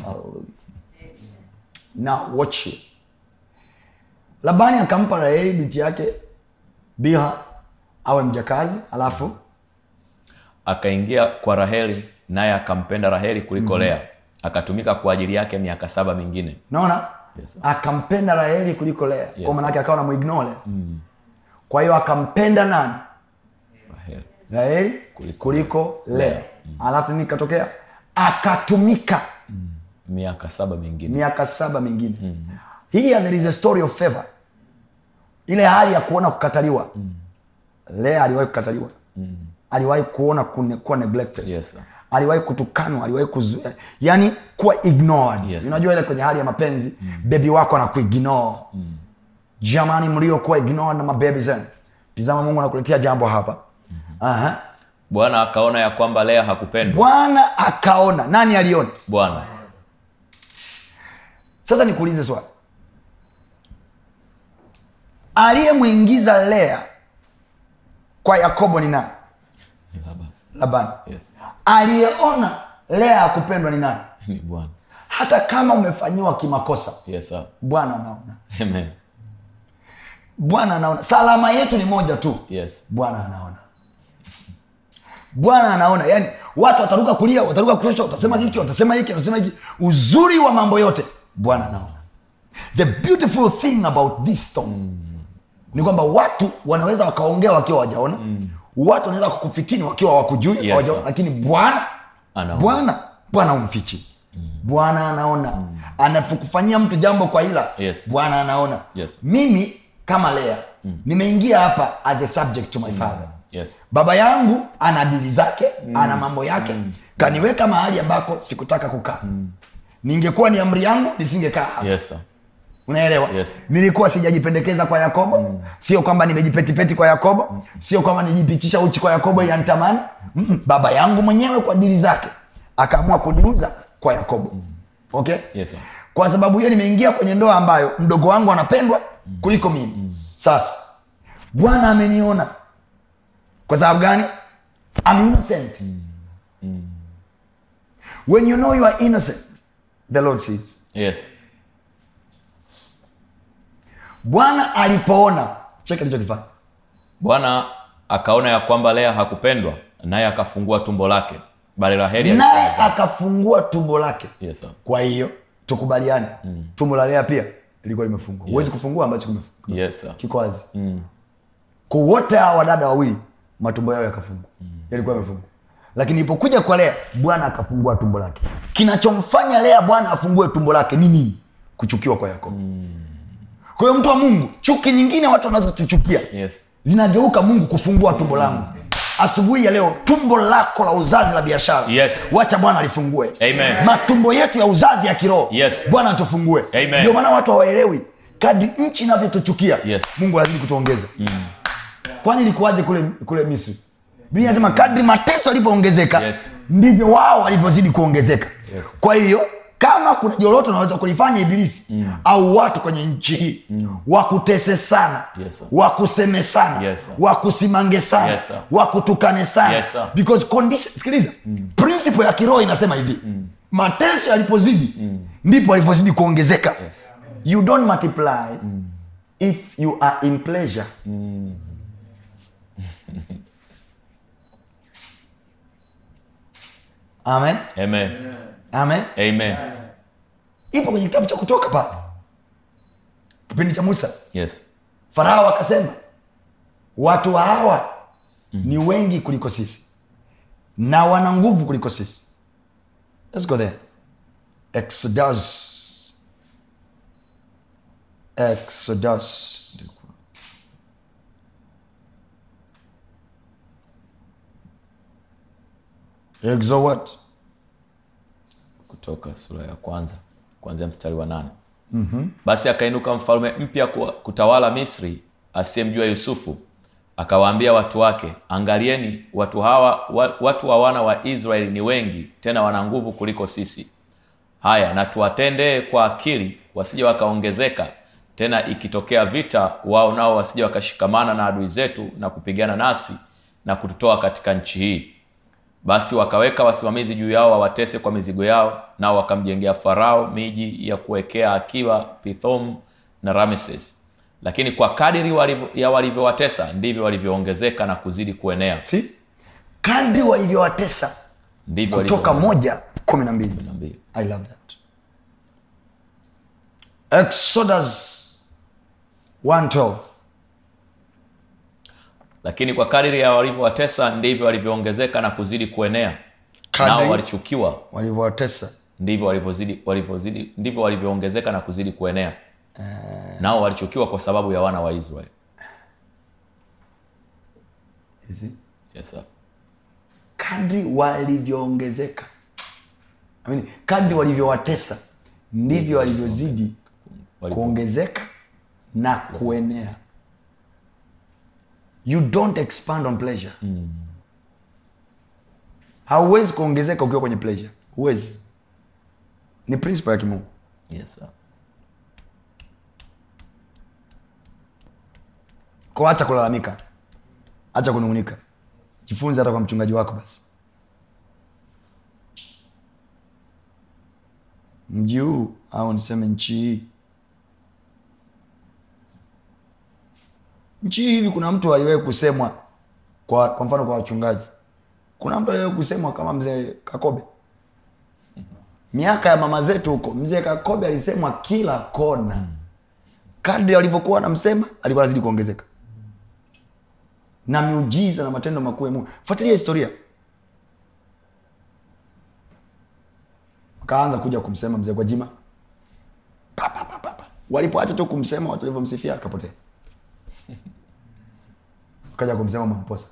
Now watch it. Labani akampa Raheli binti yake Bilha awe mjakazi, alafu akaingia kwa Raheli, naye akampenda Raheli kuliko Lea, akatumika kwa ajili yake miaka 7 mingine. Naona? Yes. Akampenda Raheli kuliko Lea. Kwa maana yake akawa anamuignore. Kwa hiyo akampenda nani? Raheli kuliko Lea. Alafu nini katokea? Akatumika miaka 7 mingine. Miaka 7 mingine. Here there is a story of favor. Ile hali ya kuona kukataliwa. Lea aliwahi kukataliwa. Aliwahi kuona kuwa neglected. Yes sir. Aliwahi kutukanwa, aliwahi yani kuwa ignored. Yes. Unajua ile kwenye hali ya mapenzi, baby wako anakuignore. Jamani mlio kuwa ignored na mababy zenu. Tazama Mungu anakuletea jambo hapa. Bwana akaona ya kwamba Lea hakupendwa. Bwana akaona. Nani aliona? Bwana. Sasa nikuulize swali. Aliyemuingiza Lea kwa Yakobo ni nani? Ni Labani. Yes. Aliyeona Lea hakupendwa ni nani? Ni Bwana. Hata kama umefanyiwa kimakosa. Yes sir. Bwana anaona. Amen. Bwana anaona. Salama yetu ni moja tu. Yes. Bwana anaona. Bwana anaona. Yaani watu wataruka kulia, wataruka kushoto, watasema hiki, watasema hiki, watasema hiki. Uzuri wa mambo yote Bwana anaona. The beautiful thing about this storm ni kwamba watu wanaweza wakaongea wakiwa hawajaona. Watu wanaweza kukufitini wakiwa hawakujui, yes, lakini Bwana umfichi. Bwana anaona. Anapokufanyia mtu jambo kwa ila, yes. Bwana anaona. Yes. Mimi kama Lea nimeingia hapa as a subject to my father. Yes. Baba yangu ana dili zake, ana mambo yake. Kaniweka mahali ambako sikutaka kukaa. Ningekuwa ni amri yangu nisingekaa hapa. Yes sir. Unaelewa? Yes. Nilikuwa sijajipendekeza kwa Yakobo. Sio kwamba nimejipetipeti kwa Yakobo. Sio kwamba nijipitisha uchi kwa Yakobo ili anitamani. Baba yangu mwenyewe kwa dili zake akaamua kuniuza kwa Yakobo. Okay? Yes sir. Kwa sababu hiyo nimeingia kwenye ndoa ambayo mdogo wangu anapendwa kuliko mimi. Sasa Bwana ameniona. Kwa sababu gani? I'm innocent. When you know you are innocent, the Lord sees. Yes. Bwana alipoona, cheka alichokifanya. Bwana akaona ya kwamba Lea hakupendwa, naye akafungua tumbo lake, bali Raheli naye akafungua tumbo lake. Yes sir. Kwa hiyo tukubaliane, tumbo la Lea pia lilikuwa limefungwa. Huwezi kufungua ambacho kimefungwa. Yes sir. Kiko wazi. Kwa wote hawa wadada wawili matumbo yao yakafungwa. Yalikuwa yamefungwa. Lakini ilipokuja kwa Lea, Bwana akafungua tumbo lake. Kinachomfanya Lea Bwana afungue tumbo lake ni nini? Kuchukiwa kwa Yakobo. Kwa hiyo mtu wa Mungu, chuki nyingine watu wanazotuchukia zinageuka Mungu kufungua tumbo langu. Asubuhi ya leo, tumbo lako la uzazi la biashara, wacha Bwana alifungue. Amen. Matumbo yetu ya uzazi ya kiroho, Bwana atufungue. Ndio maana watu hawaelewi, kadri nchi inavyotuchukia, Mungu lazima kutuongeza. Kwani ilikuwaje kule Misri? Biblia inasema kadri mateso yalipoongezeka, ndivyo wao walivyozidi kuongezeka. Kwa hiyo kama kuna joloto unaweza kulifanya ibilisi au watu kwenye nchi hii, wakutese sana, wakuseme sana, wakusimange sana, wakutukane sana, because condition, sikiliza, principle ya kiroho inasema hivi, mateso yalipozidi ndipo yalivyozidi kuongezeka. You don't multiply if you are in pleasure. Amen. Amen. Amen. Amen. Ipo kwenye kitabu cha Kutoka pale, kipindi cha Musa. Farao akasema watu hawa ni wengi kuliko sisi na wana nguvu kuliko sisi. Let's go there. What? Kutoka sura ya kwanza kuanzia mstari wa 8. Basi akainuka mfalme mpya kutawala Misri asiyemjua Yusufu, akawaambia watu wake, angalieni, watu wa wana wa Israeli ni wengi, tena wana nguvu kuliko sisi. Haya, na tuwatendee kwa akili, wasije wakaongezeka, tena ikitokea vita, wao nao wasije wakashikamana na adui zetu na kupigana nasi na kututoa katika nchi hii. Basi wakaweka wasimamizi juu yao wawatese kwa mizigo yao, nao wakamjengea Farao miji ya kuwekea akiba, Pithom na Rameses. Lakini kwa kadiri walivyowatesa ndivyo walivyoongezeka na kuzidi kuenea. Kadri walivyowatesa ndivyo Kutoka 1:12. I love that. Exodus 1:12. Lakini kwa kadiri ya walivyowatesa ndivyo walivyoongezeka na kuzidi kuenea. Nao walichukiwa walivyowatesa ndivyo walivyoongezeka na kuzidi kuenea. Nao walichukiwa kwa sababu ya wana wa Israeli. Yes sir. Kadri walivyoongezeka, kadri walivyowatesa ndivyo walivyozidi kuongezeka na kuenea. You don't expand on pleasure. Hauwezi kuongezeka ukiwa kwenye pleasure. Huwezi. Ni principle ya kimungu. Yes sir. Kwa acha kulalamika, acha kunungunika, jifunze hata kwa mchungaji wako basi. Mji huu au niseme nchi hii, nchi hivi kuna mtu aliwahi kusemwa kwa mfano kwa wachungaji, kuna mtu aliwahi kusemwa kama mzee Kakobe. Miaka ya mama zetu huko, mzee Kakobe alisemwa kila kona. Kadri alivyokuwa anamsema alikuwa anazidi kuongezeka na miujiza na matendo makuu ya Mungu. Fuatilia historia. Kaanza kuja kumsema mzee Gwajima. Walipoacha tu kumsema, watu walivyomsifia akapotea. Kaja kumsema Mamposa.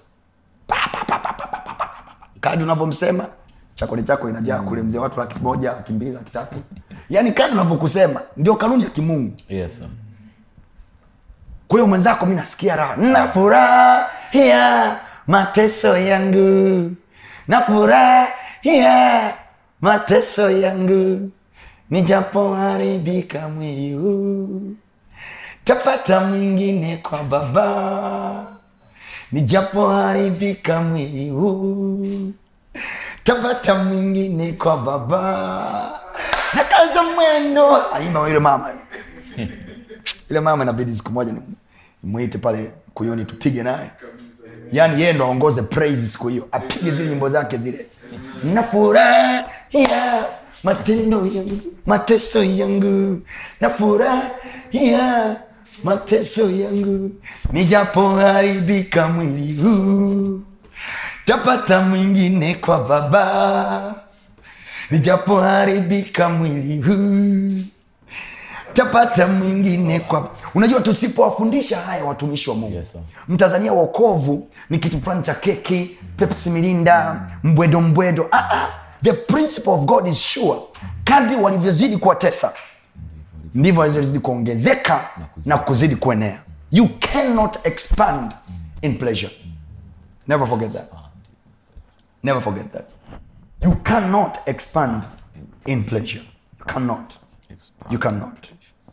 Kadri unavyomsema, chakoni chako inajaa kule mzee, watu 100,000, 200,000, 300,000. Yaani kadri unavyokusema ndio kanuni ya kimungu. Yes sir. Kwa hiyo mwenzako, mimi nasikia raha, nafurahia mateso yangu, nafurahia mateso yangu, nijapoharibika mwili huu, tapata mwingine kwa Baba. Nijapoharibika mwili huu, tapata mwingine kwa Baba. Na kaza mwendo, alimba yule mama. Ile mama inabidi siku moja nimuite pale Kuyuni tupige naye. Yaani yeye ndo aongoze praise siku hiyo, apige zile nyimbo zake zile. Nafurahia matendo yangu, mateso yangu, nafurahia mateso yangu, nijapoharibika mwili huu, tapata mwingine kwa Baba, nijapoharibika mwili huu, tapata mwingine kwa... Unajua, tusipowafundisha haya watumishi wa Mungu, Mtanzania, wokovu ni kitu fulani cha keki, Pepsi Mirinda, mbwedo. The principle of God is sure. Kadri walivyozidi kuwatesa, ndivyo walivyozidi kuongezeka na kuzidi kuenea. You cannot expand in pleasure. Never forget that. Never forget that. You cannot expand in pleasure. You cannot. You cannot.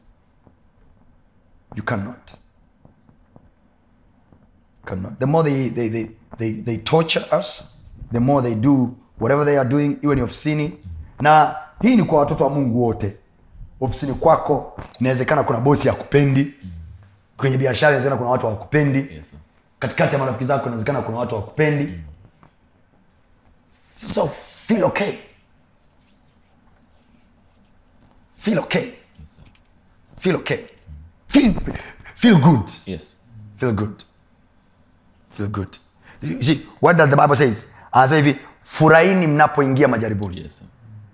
You cannot. Cannot. The more they torture us, the more they do whatever they are doing, iwe ni ofisini. Na hii ni kwa watoto wa Mungu wote. Ofisini kwako inawezekana kuna bosi hakupendi. Kwenye biashara inawezekana kuna watu hawakupendi. Katikati ya marafiki zako inawezekana kuna watu hawakupendi. So feel okay. Feel okay. Feel okay. Feel good. Yes. Feel good. Feel good. You see, what does the Bible says? Anasema hivi, furahini mnapoingia majaribuni. Yes.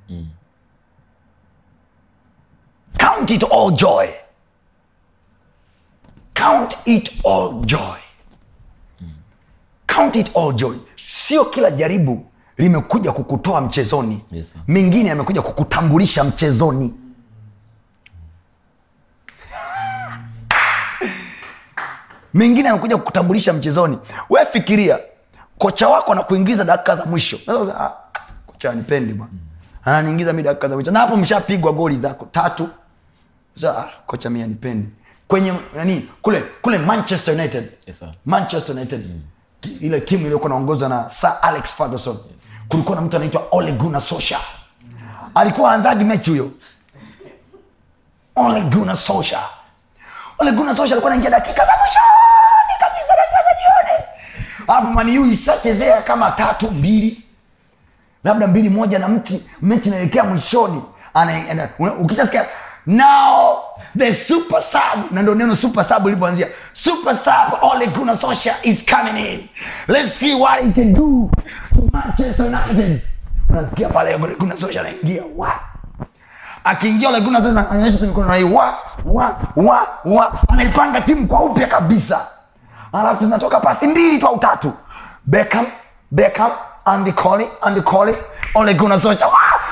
Count it all joy. Count it all joy. Count it all joy. Sio kila jaribu limekuja kukutoa mchezoni. Yes, mengine yamekuja kukutambulisha mchezoni. Mengine yamekuja kukutambulisha mchezoni. Wewe fikiria, kocha wako anakuingiza dakika za mwisho. Sasa kocha anipendi bwana. Ananiingiza mimi dakika za mwisho. Na hapo mshapigwa goli zako 3. Sasa kocha mimi anipendi. Kwenye nani? Kule Manchester United. Yes, sir. Manchester United. Ile timu iliyokuwa inaongozwa na Sir Alex Ferguson. Kulikuwa na mtu anaitwa Ole Gunnar Solskjaer. Alikuwa anzaji mechi huyo. Ole Gunnar Solskjaer. Ole Gunnar Solskjaer alikuwa anaingia dakika za mwisho. Kabisa dakika za jioni. Hapo Man U ishachezea kama 3-2. Labda 2-1 na mechi inaelekea mwishoni. Ukishasikia now the super sub, na ndio neno super sub lilipoanzia. Super sub Ole Gunnar Solskjaer is coming in. Let's see what he can do to Manchester United. Unasikia pale Ole Gunnar Solskjaer anaingia. Akiingia Ole Gunnar Solskjaer anaonyesha mikono na anaipanga timu kwa upya kabisa. Alafu zinatoka pasi 2 tu au 3. Beckham, Andy Cole, Ole Gunnar Solskjaer.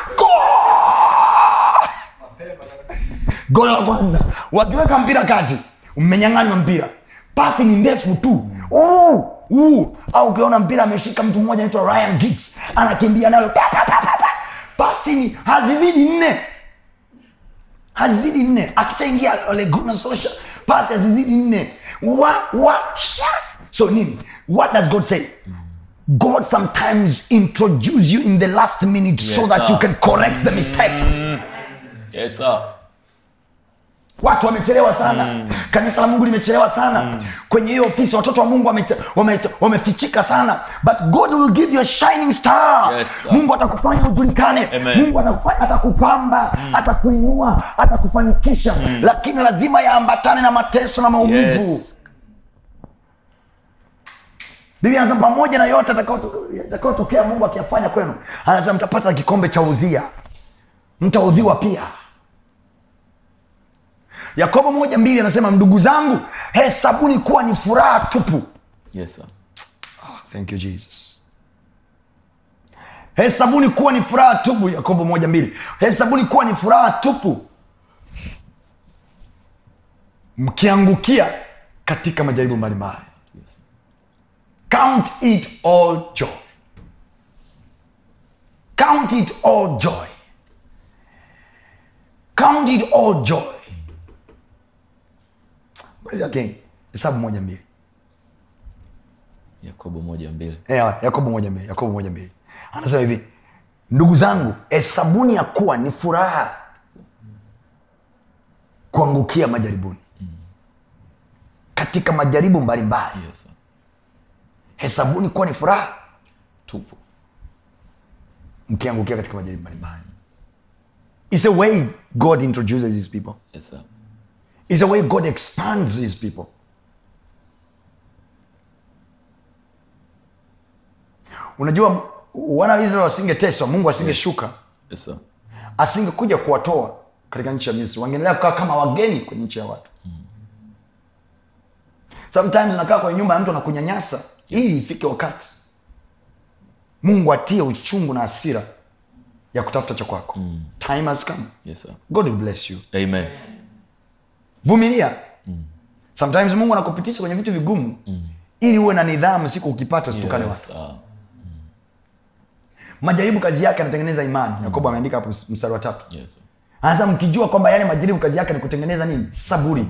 Goli la kwanza. Wakiweka mpira kati, umenyang'anywa mpira. Pasi ni ndefu tu. Au ukiona mpira ameshika mtu mmoja anaitwa Ryan Giggs, anakimbia nayo. Pasi hazizidi 4. Hazizidi 4. Akishaingia Ole Gunnar Solskjaer, pasi hazizidi 4. So nini? What does God say? God sometimes introduce you in the last minute, yes, so that you can correct the mistakes. Yes, sir. Watu wamechelewa sana. Kanisa la Mungu limechelewa sana. Kwenye hiyo ofisi watoto wa Mungu wamefichika sana. But God will give you a shining star. Yes, Mungu atakufanya ujulikane. Amen. Mungu atakupamba, atakuinua, atakufanikisha. Lakini lazima yaambatane na mateso na maumivu. Yes. Biblia inasema pamoja na yote atakayotokea Mungu akiyafanya kwenu, anasema mtapata kikombe cha uzia. Mtaudhiwa pia. Yakobo 1:2 anasema ndugu zangu, hesabuni kuwa ni furaha tupu. Yes, sir. Thank you Jesus. Hesabuni kuwa ni furaha tupu. Yakobo 1:2. Hesabuni kuwa ni furaha tupu mkiangukia katika majaribu mbalimbali. Yes. Count it all joy. Count it all joy. Count it all joy. But again, Hesabu 1:2. Yakobo 1:2. Yakobo 1:2. Anasema hivi, ndugu zangu, hesabuni ya kuwa ni furaha kuangukia majaribuni. Katika majaribu mbalimbali. Yes, sir. Hesabuni kuwa ni furaha Tupu mkiangukia katika majaribu mbalimbali. It's a way God introduces his people. Yes, sir. It's a way God expands his people. Unajua wana wa Israeli wasingeteswa, Mungu asingeshuka. Yes, sir. Asingekuja kuwatoa katika nchi ya Misri. Wangeendelea kukaa kama wageni kwenye nchi ya watu. Sometimes unakaa kwenye nyumba ya mtu anakunyanyasa ili ifike wakati Mungu atie uchungu na hasira ya kutafuta cha kwako. Time has come. Yes, sir. God will bless you. Amen. Vumilia. Sometimes Mungu anakupitisha kwenye vitu vigumu ili uwe na nidhamu, siku ukipata usitukane watu. Majaribu kazi yake anatengeneza imani. Yakobo ameandika hapo mstari wa 3. Yes, sir. Anasema mkijua kwamba yale majaribu kazi yake ni kutengeneza nini? Saburi.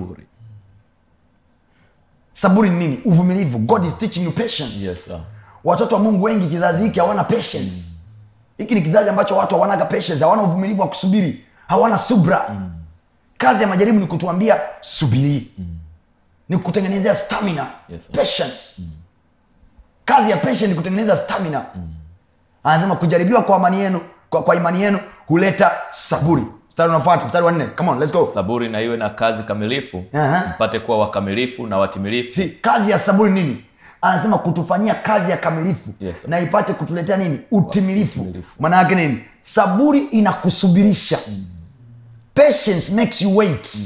Saburi ni nini? Uvumilivu. God is teaching you patience. Yes, sir. Watoto wa Mungu wengi kizazi hiki hawana patience. Hiki ni kizazi ambacho watu hawana patience, hawana uvumilivu wa kusubiri, hawana subra. Kazi ya majaribu ni kutuambia subiri. Ni kutengenezea stamina. Yes, patience. Kazi ya patience ni kutengeneza stamina. Anasema kujaribiwa kwa imani yenu, kwa imani yenu huleta saburi. Mstari unafuata, mstari wa 4. Come on, let's go. Saburi na iwe na kazi kamilifu, mpate kuwa wakamilifu na watimilifu. Kazi ya saburi nini? Anasema kutufanyia kazi ya kamilifu. Yes, na ipate kutuletea nini? Utimilifu. Maana yake nini? Saburi inakusubirisha. Patience makes you wait.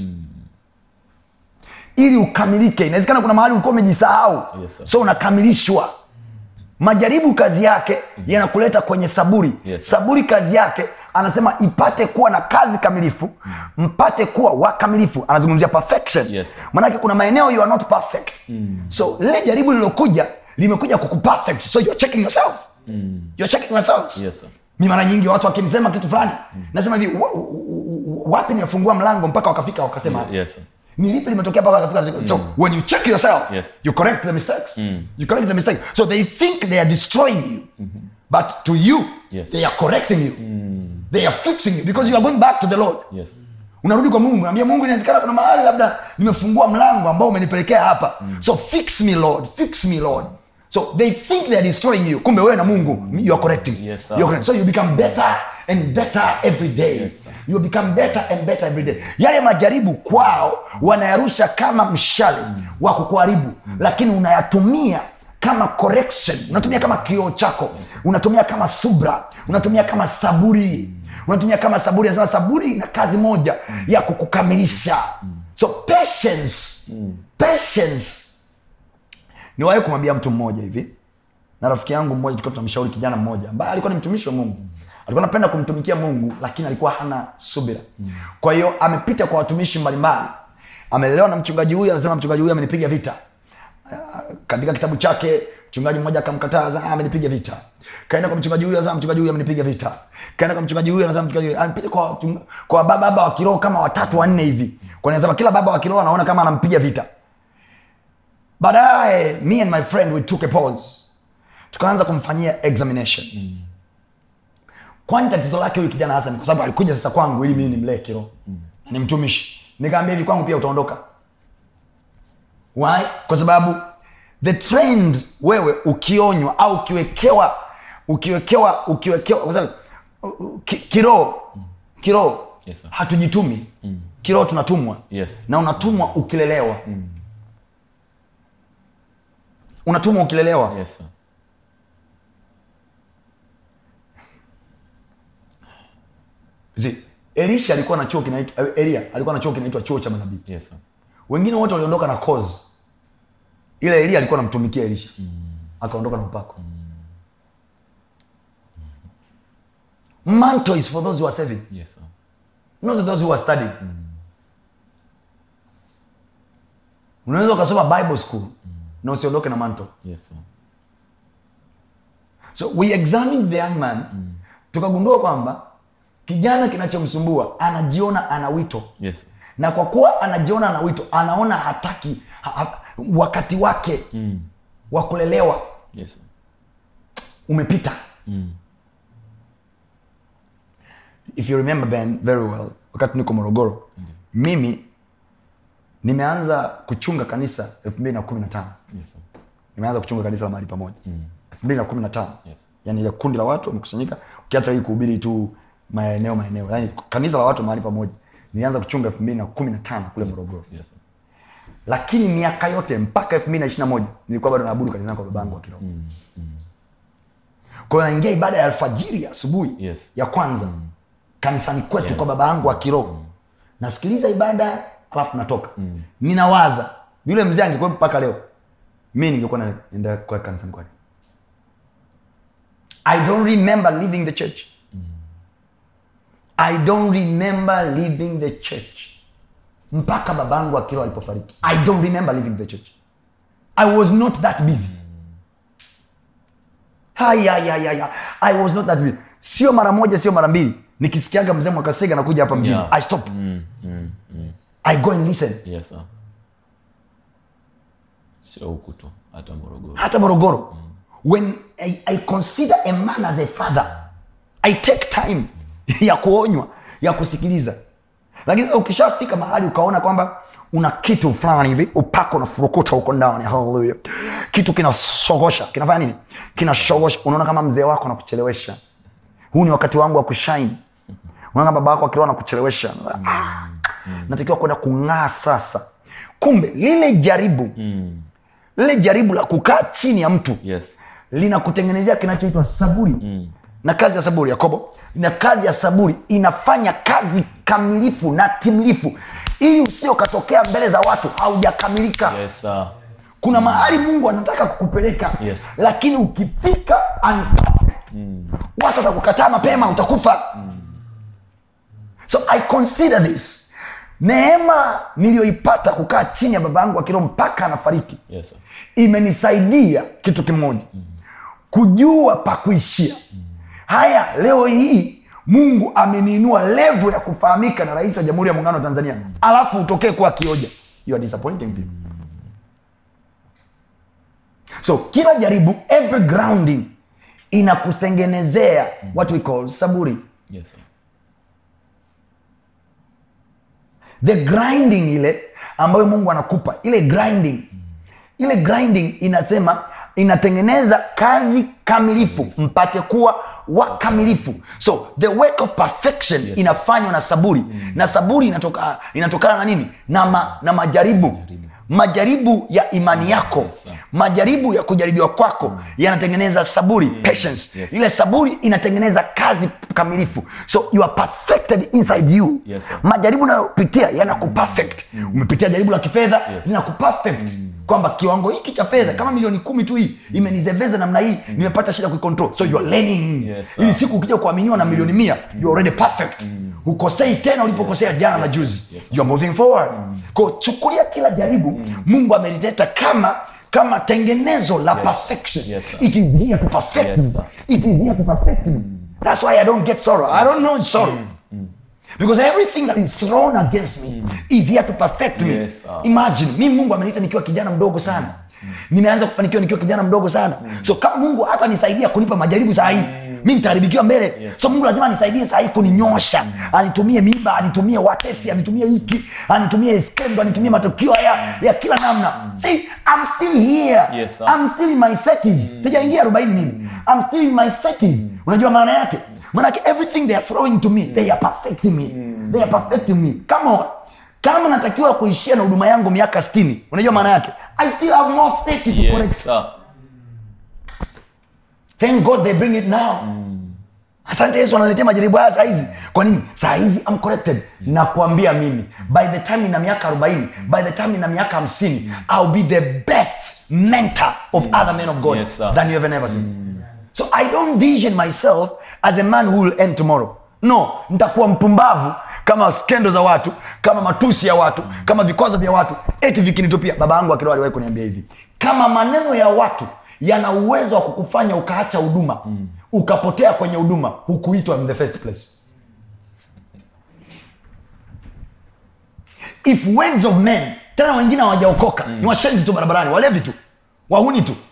Ili ukamilike. Inawezekana kuna mahali ulikuwa umejisahau. Yes, sir. So unakamilishwa. Majaribu kazi yake yanakuleta kwenye saburi. Yes, saburi kazi yake anasema ipate kuwa na kazi kamilifu, mpate kuwa wakamilifu. Anazungumzia perfection. Yes, maana yake kuna maeneo you are not perfect. So lile jaribu lilokuja limekuja kukuperfect. So you're checking yourself. You're checking yourself. Yes, sir. Mimi mara nyingi watu wakinisema kitu fulani, nasema hivi, wapi nimefungua mlango mpaka wakafika wakasema, Yes, sir. ni lipi limetokea mpaka wakafika? So when you check yourself, Yes. you correct the mistakes. You correct the mistake. So they think they are destroying you. But to you, Yes. they are correcting you. They are fixing you because you are going back to the Lord. Yes. Unarudi kwa Mungu, unamwambia Mungu, inawezekana kuna mahali labda nimefungua mlango ambao umenipelekea hapa. So fix me Lord, fix me Lord. So they think they are destroying you. Kumbe wewe na Mungu, you are correcting. Yes, sir. You are correcting. So you become better and better every day. Yes, sir. You become better and better every day. Yale majaribu kwao wanayarusha kama mshale wa kukuharibu, lakini unayatumia kama correction. Unatumia kama kioo chako. Unatumia kama subra. Unatumia kama saburi. Unatumia kama saburi. Anasema saburi ina kazi moja ya kukukamilisha. So patience. Patience. Niwahi kumwambia mtu mmoja hivi, na rafiki yangu mmoja, tulikuwa tunamshauri kijana mmoja ambaye alikuwa ni mtumishi wa Mungu. Alikuwa anapenda kumtumikia Mungu, lakini alikuwa hana subira. Kwa hiyo amepita kwa watumishi mbalimbali. Amelelewa na mchungaji huyu, anasema mchungaji huyu amenipiga vita. Katika kitabu chake mchungaji mmoja akamkataza, amenipiga vita. Kaenda kwa mchungaji huyu, anasema mchungaji huyu amenipiga vita. Kaenda kwa mchungaji huyu, anasema mchungaji huyu amepita kwa baba wa kiroho kama 3 4 hivi. Kwa anasema kila baba wa kiroho anaona kama anampiga vita. Baadaye me and my friend we took a pause. Tukaanza kumfanyia examination. Kwani tatizo lake huyu kijana hasa ni kwa sababu alikuja sasa kwangu ili mimi nimlee kiroho. Ni mtumishi. Nikamwambia hivi, kwangu pia utaondoka. Why? Kwa sababu the trend, wewe ukionywa au ukiwekewa kwa sababu kiroho Yes, sir. hatujitumi. Kiroho tunatumwa. Yes. Na unatumwa ukilelewa. Unatumwa ukilelewa. Yes, sir. Elisha alikuwa na chuo kinaitwa Elia alikuwa na chuo kinaitwa chuo cha manabii. Yes, sir. Wengine wote waliondoka na cause. Ile Elia alikuwa anamtumikia Elisha. Akaondoka na upako. Mantle is for those who are serving. Yes, sir. Not those who are studying. Unaweza ukasoma Bible school na usiondoke na mantle. Yes, sir. So we examined the young man. Tukagundua kwamba kijana kinachomsumbua anajiona ana wito. Yes. Na kwa kuwa anajiona ana wito, anaona hataki wakati wake wa kulelewa. Yes, sir. Umepita. If you remember Ben very well, wakati niko Morogoro, mimi nimeanza kuchunga kanisa 2015. Yes, sir. Nimeanza kuchunga kanisa la mahali pamoja 2015. Yes. Yani ile kundi la watu wamekusanyika, ukiacha hii kuhubiri tu maeneo. Yani kanisa la watu mahali pamoja. Nilianza kuchunga 2015 kule Morogoro. Yes, sir. Lakini miaka yote mpaka 2021 nilikuwa bado naabudu kanisani kwa babangu wa kiroho. Kwa hiyo naingia ibada ya alfajiri asubuhi Yes. ya kwanza kanisani kwetu kwa baba yangu wa kiroho. Nasikiliza ibada alafu natoka. Ninawaza yule mzee angekuwa mpaka leo, mimi ningekuwa naenda kwa kanisani kwake. I don't remember leaving the church. I don't remember leaving the church mpaka babangu wa kiroho alipofariki. I don't remember leaving the church. I was not that busy. I was not that busy. Sio mara moja, sio mara mbili. Nikisikiaga mzee Mwakasega anakuja hapa mjini, I stop. I go and listen. Yes sir. Sio huku tu, hata Morogoro. When I consider a man as a father, I take time ya kuonywa, ya kusikiliza. Lakini ukishafika mahali ukaona kwamba una kitu fulani hivi, upako na furukuta huko ndani, hallelujah, kitu kinasogosha, kinafanya nini? Kinashogosha. Unaona kama mzee wako anakuchelewesha, huu ni wakati wangu wa kushine. Unaona baba wako akiwa anakuchelewesha, natakiwa kwenda kung'aa sasa. Kumbe lile jaribu la kukaa chini ya mtu, yes, linakutengenezea kinachoitwa saburi. Na kazi ya saburi, Yakobo, na kazi ya saburi inafanya kazi kamilifu na timilifu, ili usio katokea mbele za watu haujakamilika. Yes sir. Kuna mahali Mungu anataka kukupeleka, yes, lakini ukifika watu watakukataa mapema, utakufa. So I consider this neema niliyoipata kukaa chini ya baba yangu wa kiroho mpaka anafariki. Yes sir. Imenisaidia kitu kimoja, kujua pa kuishia. Haya, leo hii Mungu ameniinua level ya kufahamika na Rais wa Jamhuri ya Muungano wa Tanzania, alafu utokee kuwa kioja. You are disappointing people. So kila jaribu, every grounding, inakutengenezea what we call saburi. Yes sir. The grinding ile ambayo Mungu anakupa, ile grinding inasema inatengeneza kazi kamilifu, mpate kuwa wakamilifu. So the work of perfection, yes, inafanywa na saburi. Na saburi inatokana na nini? Na majaribu ya imani yako, majaribu ya kujaribiwa kwako yanatengeneza saburi, patience. Yes. Ile saburi inatengeneza kazi kamilifu. So you are perfected inside you. Yes, majaribu unayopitia yanakuperfect. Umepitia jaribu la kifedha, zinakuperfect. Kwamba kiwango hiki cha fedha kama milioni 10 tu hii imenizeveza namna hii, nimepata shida kuicontrol. So you are learning. Yes, ili siku ukija kuaminiwa na milioni 100, you are already perfect. Ukosei tena ulipokosea jana na juzi. Yes. You are moving forward. Kwa chukulia kila jaribu Mungu amelileta kama tengenezo la perfection. Yes, it is here to perfect me. It is here to perfect me. That's why I don't get sorrow. I don't know sorrow. Because everything that is thrown against me is here to perfect me. Yes, imagine, mimi Mungu ameniita nikiwa kijana mdogo sana. Nimeanza kufanikiwa nikiwa kijana mdogo sana. So kama Mungu hata nisaidia kunipa majaribu saa hii, mimi nitaharibikiwa mbele. Yes. So Mungu lazima nisaidie saa hii kuninyosha. Anitumie mimba, anitumie watesi, anitumie hiki, anitumie skendo, anitumie matukio ya kila namna. See, I'm still here. Yes, I'm still in my 30s. Sijaingia 40 mimi. I'm still in my 30s. Unajua maana yake? Maana yake everything they are throwing to me, they are perfecting me. They are perfecting me. Come on. Kama natakiwa kuishia na huduma yangu miaka 60, unajua maana yake? I still have more 30 to correct. Sir. Thank God they bring it now. Asante Yesu analetea majaribu haya saa hizi. Kwa nini? Saa hizi I'm corrected. Nakwambia mimi, by the time nina miaka 40, by the time nina miaka 50, I'll be the best mentor of other men of God, yes, than you ever seen. So I don't vision myself as a man who will end tomorrow. No, nitakuwa mpumbavu kama skendo za watu, kama matusi ya watu, kama vikwazo vya watu eti vikinitupia. Baba yangu akiroho aliwahi kuniambia hivi, kama maneno ya watu yana uwezo wa kukufanya ukaacha huduma, ukapotea kwenye huduma, hukuitwa in the first place. If words of men, tena wengine hawajaokoka, ni washenzi tu barabarani, walevi tu, wahuni tu,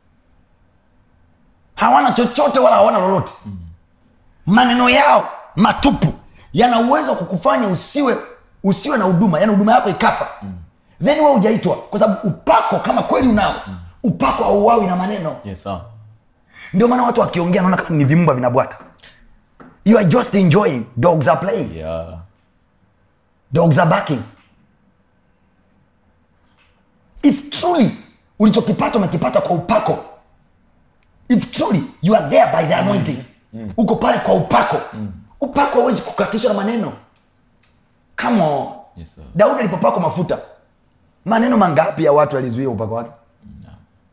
hawana chochote wala hawana lolote, maneno yao matupu yana uwezo wa kukufanya usiwe na huduma, yani huduma yako ikafa. Then wewe hujaitwa, kwa sababu upako kama kweli unao, upako hauawi na maneno. Yes sir. Ndio maana watu wakiongea naona kama ni vimba vinabwata. You are just enjoying. Dogs are playing. Yeah. Dogs are barking. If truly ulichokipata umekipata kwa upako, If truly you are there by the anointing, uko pale kwa upako. Upako hauwezi kukatishwa na maneno. Come on. Yes, sir. Daudi alipopakwa mafuta, maneno mangapi ya watu alizuia upako wake? No.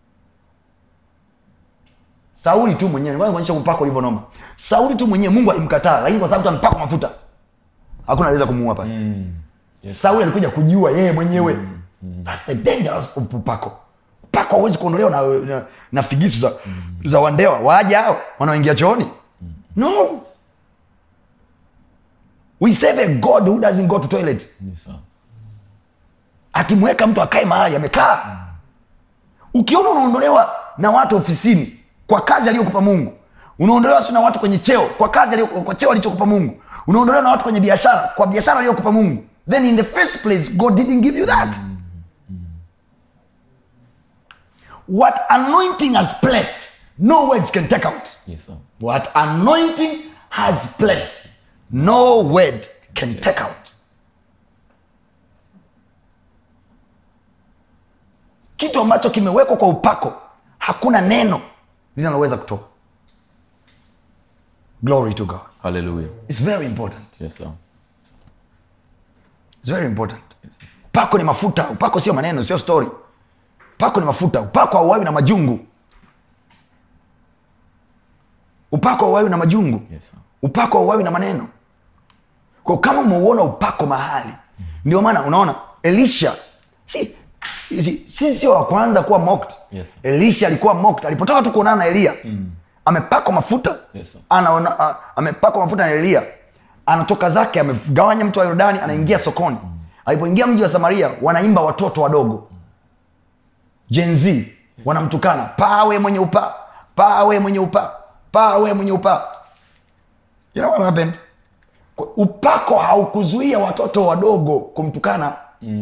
Sauli tu mwenyewe, ngoja kuonyesha upako ulivyo noma. Sauli tu mwenyewe Mungu alimkataa, lakini kwa sababu amepakwa mafuta, hakuna anaweza kumuua pale. Yes. Sauli alikuja kujiua yeye mwenyewe. That's the dangerous of upako. Upako hauwezi kuondolewa na figisu za wandewa. Waje hao wanaoingia chooni. No. We serve a God who doesn't go to toilet. Yes, sir. Akimweka mtu akae mahali amekaa. Ukiona unaondolewa na watu ofisini kwa kazi aliyokupa Mungu, unaondolewa na watu kwenye cheo kwa kazi kwa cheo alichokupa Mungu, unaondolewa na watu kwenye biashara kwa biashara aliyokupa Mungu, then in the first place God didn't give you that. What anointing has blessed, no words can take out. Yes, sir. What anointing has blessed, no word can take out. Kitu ambacho kimewekwa kwa upako, hakuna neno linaloweza kutoa. Glory to God. Hallelujah. It's very important. Yes, sir. It's very important. Yes, sir. Upako ni mafuta. Upako sio maneno, sio story. Upako ni mafuta. Upako hauwawi na majungu. Upako hauwawi na majungu. Yes, sir. Upako hauwawi na maneno. Kwa kama umeuona upako mahali, ndio maana unaona Elisha sio wa kwanza kuwa mocked. Yes, sir. Elisha alikuwa mocked alipotoka tu kuonana na Elia. Amepakwa mafuta. Yes, sir. Amepakwa mafuta na Elia. Anatoka zake, amegawanya mto wa Yordani, anaingia sokoni. Alipoingia mji wa Samaria, wanaimba watoto wadogo. Gen Z wanamtukana, pawe mwenye upaa, pawe mwenye upaa, pawe mwenye upaa. You know what happened? Upako haukuzuia watoto wadogo kumtukana.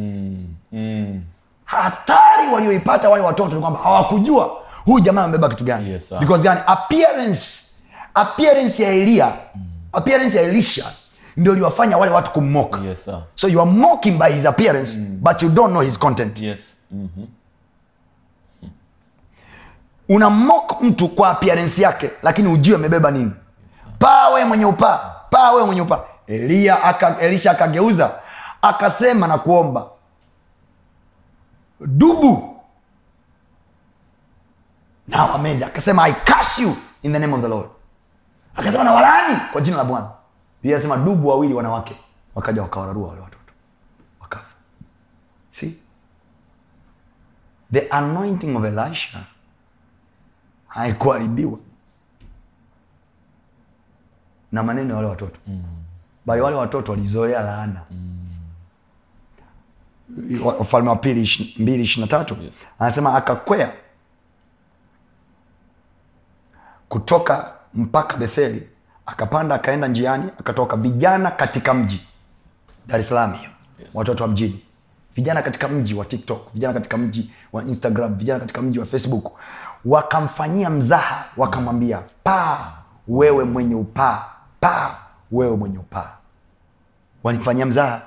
Hatari walioipata wale watoto ni kwamba hawakujua huyu jamaa amebeba kitu gani. Yes, sir. Because yani appearance ya Elia, appearance ya Elisha ndio iliwafanya wale watu kummock. Yes, sir. So you are mocking by his appearance, but you don't know his content. Yes. Una mock mtu kwa appearance yake, lakini ujue amebeba nini. Pawe mwenye upaa, pawe mwenye upaa. Elisha akageuza, akasema na kuomba, dubu. Now amazing. Akasema, I curse you in the name of the Lord. Akasema na walaani kwa jina la Bwana. Biblia inasema dubu wawili wanawake wakaja wakawararua wale watoto. Wakafa. See? The anointing of Elisha haikuharibiwa na maneno ya wale watoto. Bali wale watoto walizoea laana. Wafalme wa Pili 2:23. Yes. Anasema akakwea kutoka mpaka Betheli, akapanda akaenda njiani, akatoka vijana katika mji Dar es Salaam hiyo. Yes. Watoto wa mjini, vijana katika mji wa TikTok, vijana katika mji wa Instagram, vijana katika mji wa Facebook, wakamfanyia mzaha, wakamwambia, paa wewe mwenye upaa, paa wewe mwenye upaa. Walifanyia mzaha.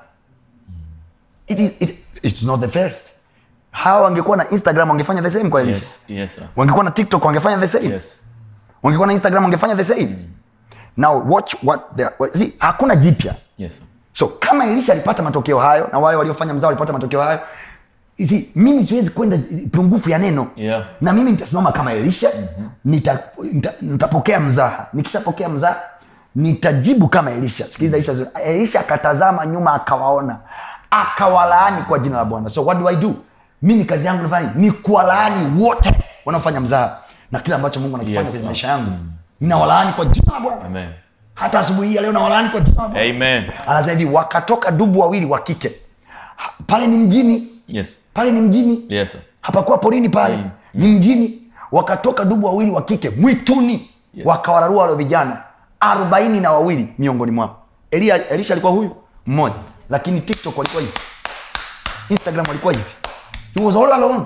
It's not the first. Hawa wangekuwa na Instagram wangefanya the same kwa Elisha. Yes. Yes, sir. Wangekuwa na TikTok wangefanya the same. Yes. Wangekuwa na Instagram wangefanya the same. Now watch see, hakuna jipya. Yes, sir. So kama Elisha alipata matokeo hayo na wale waliofanya mzao walipata matokeo hayo, mimi siwezi kwenda pungufu ya neno. Yeah. Na mimi nitasimama kama Elisha, nitapokea mzaha. Nikishapokea mzaha, nitajibu kama Elisha. Sikiliza Elisha akatazama nyuma akawaona, akawalaani kwa jina la Bwana. So what do I do? Mimi kazi yangu nafanya ni kuwalaani wote wanaofanya mzaha, na kila ambacho Mungu anakifanya kwenye maisha yangu ninawalaani kwa jina la Bwana. Amen. Hata asubuhi hii leo nawalaani kwa jina la Bwana. Amen. Anasema hivi, wakatoka dubu wawili wa kike. Pale ni mjini. Yes. Pale ni mjini. Yes, sir. Hapakuwa porini pale. Ni mjini. Wakatoka dubu wawili wa kike mwituni. Yes. Wakawararua wale vijana 42 miongoni mwao. Elisha alikuwa huyu mmoja, lakini TikTok walikuwa hivi, Instagram walikuwa hivi. He was all alone.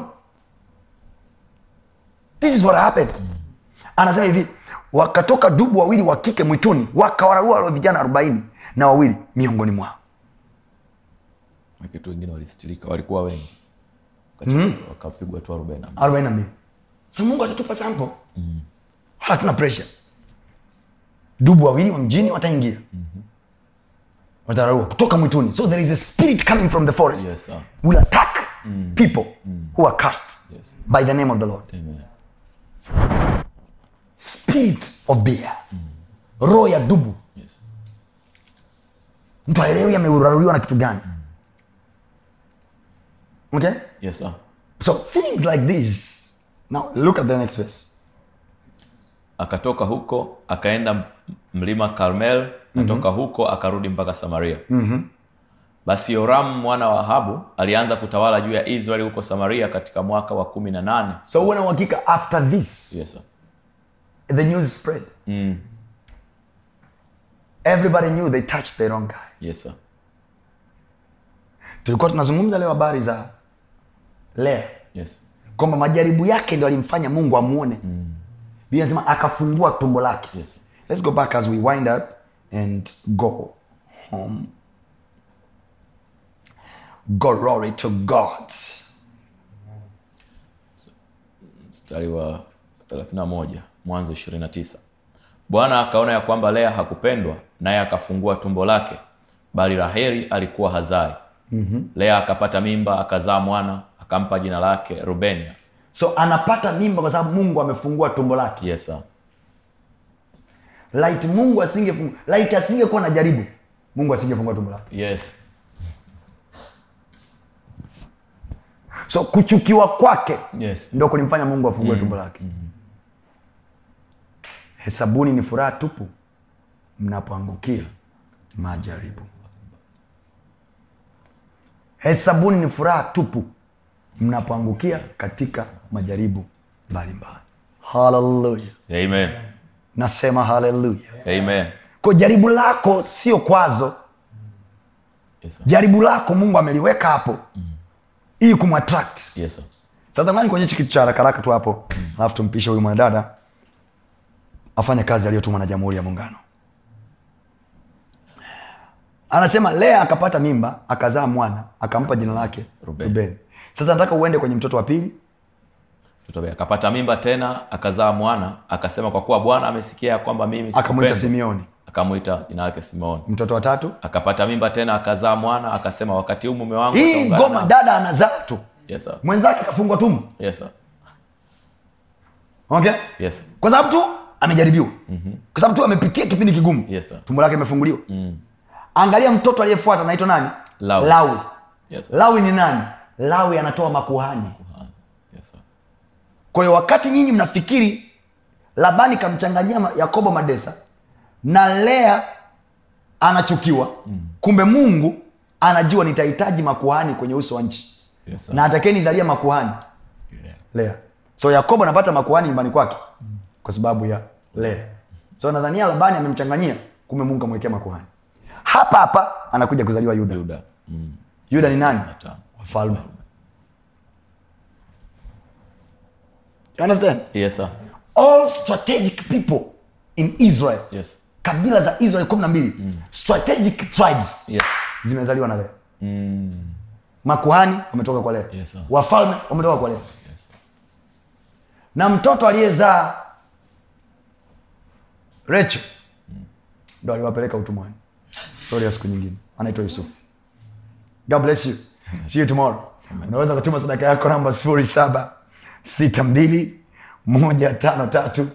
This is what happened. Anasema hivi, wakatoka dubu wawili wa kike mwituni, wakawararua wale vijana 42 miongoni mwao. Wakitu wengine walistilika, walikuwa wengi. Wakapigwa tu 42. So Mungu atatupa sample. hatuna pressure. Dubu wawili wa mjini wataingia, watarauka kutoka mwituni. So there is a spirit coming from the forest. Yes, sir. Will attack people who are cursed by the name of the Lord. Amen. Spirit of bear, roho ya dubu. Yes. Mtu haelewi ameuraruliwa na kitu gani. Okay? Yes, sir. So things like this. Now look at the next verse. Akatoka huko akaenda mlima Karmel, natoka huko akarudi mpaka Samaria. Basi Yoramu mwana wa Ahabu alianza kutawala juu ya Israeli huko Samaria katika mwaka wa 18. So uwe na uhakika after this, Yes, sir. the news spread. Everybody knew they touched the wrong guy. Yes, sir. Tulikuwa tunazungumza leo habari za Lea. Yes. Kwamba majaribu yake ndio alimfanya Mungu amuone. Biblia inasema akafungua tumbo lake. Yes. Let's go back as we wind up and go home. Glory to God. Mstari wa 31, Mwanzo 29. Bwana akaona ya kwamba Lea hakupendwa, naye akafungua tumbo lake, bali Raheli alikuwa hazai. Lea akapata mimba, akazaa mwana, akampa jina lake Rubenia. So anapata mimba kwa sababu Mungu amefungua tumbo lake. Yes, sir. Light Mungu asingefungua, light asingekuwa na jaribu, Mungu asingefungua tumbo lake. Yes. So kuchukiwa kwake Yes. ndio kulimfanya Mungu afungue tumbo lake. Hesabuni ni furaha tupu mnapoangukia majaribu. Hesabuni ni furaha tupu mnapoangukia katika majaribu mbalimbali. Hallelujah. Amen. Nasema hallelujah. Amen. Kwa jaribu lako sio kwazo. Yes, sir. Jaribu lako Mungu ameliweka hapo ili kumattract. Yes, sir. Sasa ngani kuonyesha kitu cha haraka tu hapo. Alafu tumpishe huyu mwanadada afanye kazi aliyotumwa na Jamhuri ya Muungano. Anasema Lea akapata mimba, akazaa mwana, akampa jina lake Ruben. Sasa nataka uende kwenye mtoto wa pili. Mtoto akapata mimba tena, akazaa mwana, akasema kwa kuwa Bwana amesikia ya kwamba mimi sikupendwa. Akamuita Simeoni. Akamuita jina lake Simeoni. Mtoto wa tatu. Akapata mimba tena, akazaa mwana, akasema wakati huu mume wangu hii ataungana ngoma na... dada anazaa tu. Yes, sir. Mwenzake kafungwa tumbo. Yes, sir. Okay? Yes. Kwa sababu tu amejaribiwa. Kwa sababu tu amepitia kipindi kigumu. Yes, sir. Tumbo lake limefunguliwa. Angalia mtoto aliyefuata anaitwa nani? Lawi. Yes, sir. Lawi ni nani? Lawi anatoa makuhani. Yes, sir. Kwa hiyo wakati nyinyi mnafikiri Labani kamchanganyia Yakobo madesa na Lea anachukiwa, kumbe Mungu anajua nitahitaji makuhani kwenye uso wa nchi. Yes, sir. Na atakeni zalia makuhani. Lea. So Yakobo anapata makuhani nyumbani kwake kwa sababu ya Lea. So nadhania Labani amemchanganyia, kumbe Mungu amwekea makuhani. Hapa anakuja kuzaliwa Yuda. Yuda ni nani? Wafalme. You understand? Yes, sir. All strategic people in Israel. Yes. Kabila za Israel 12. Strategic tribes. Yes. Zimezaliwa na Lea. Makuhani wametoka kwa Lea. Yes, sir. Wafalme wametoka kwa Lea. Yes. Na mtoto aliyezaa Rachel ndo aliwapeleka utumwani. Story ya siku nyingine. Anaitwa Yusuf. God bless you. See you tomorrow. Unaweza kutuma sadaka yako namba 0762153539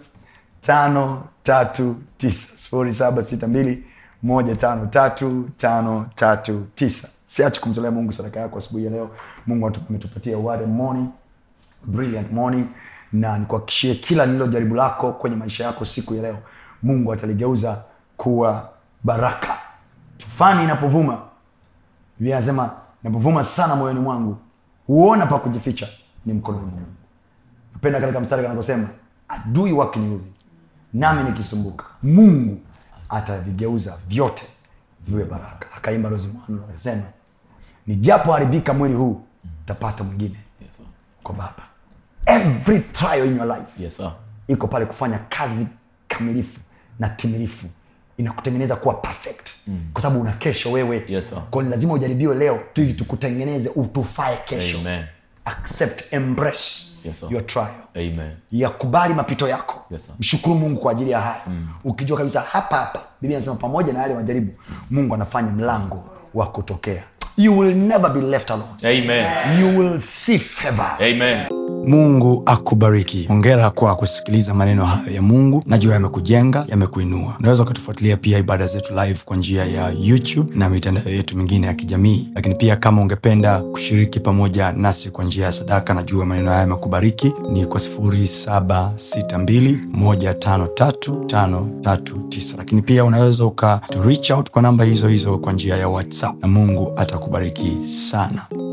0762153539. Siachi kumtolea Mungu sadaka yako asubuhi ya leo. Mungu ametupatia what a morning, brilliant morning, na nikuhakikishie kila nililojaribu lako kwenye maisha yako siku ya leo Mungu ataligeuza kuwa baraka. Tufani inapovuma, Biblia inasema inapovuma sana moyoni mwangu, huona pa kujificha ni mkononi mwangu. Napenda katika mstari anaposema adui wakiniudhi nami nikisumbuka, Mungu atavigeuza vyote viwe baraka. Akaimba Rose Muhando akasema nijapo haribika mwili huu tapata mwingine. Yes, sir. Kwa Baba. Every trial in your life. Yes, sir. Iko pale kufanya kazi kamilifu na timilifu, inakutengeneza kuwa perfect. Kwa sababu una kesho wewe. Yes, sir. Kwa lazima ujaribiwe leo ili tukutengeneze utufae kesho. Amen. accept, embrace Yes, sir. your trial. Amen. Yakubali mapito yako. Yes, sir. Mshukuru Mungu kwa ajili ya haya. Ukijua kabisa hapa Biblia inasema pamoja na yale majaribu Mungu anafanya mlango wa kutokea. You will never be left alone. Amen. You will see favor. Amen. Mungu akubariki. Hongera kwa kusikiliza maneno hayo ya Mungu. Najua yamekujenga, yamekuinua. Unaweza kutufuatilia pia ibada zetu live kwa njia ya YouTube na mitandao yetu mingine ya kijamii. Lakini pia kama ungependa kushiriki pamoja nasi kwa njia ya sadaka, najua maneno haya yamekubariki, ni kwa 0762153539. Lakini pia unaweza to reach out kwa namba hizo hizo kwa njia ya WhatsApp, na Mungu atakubariki sana.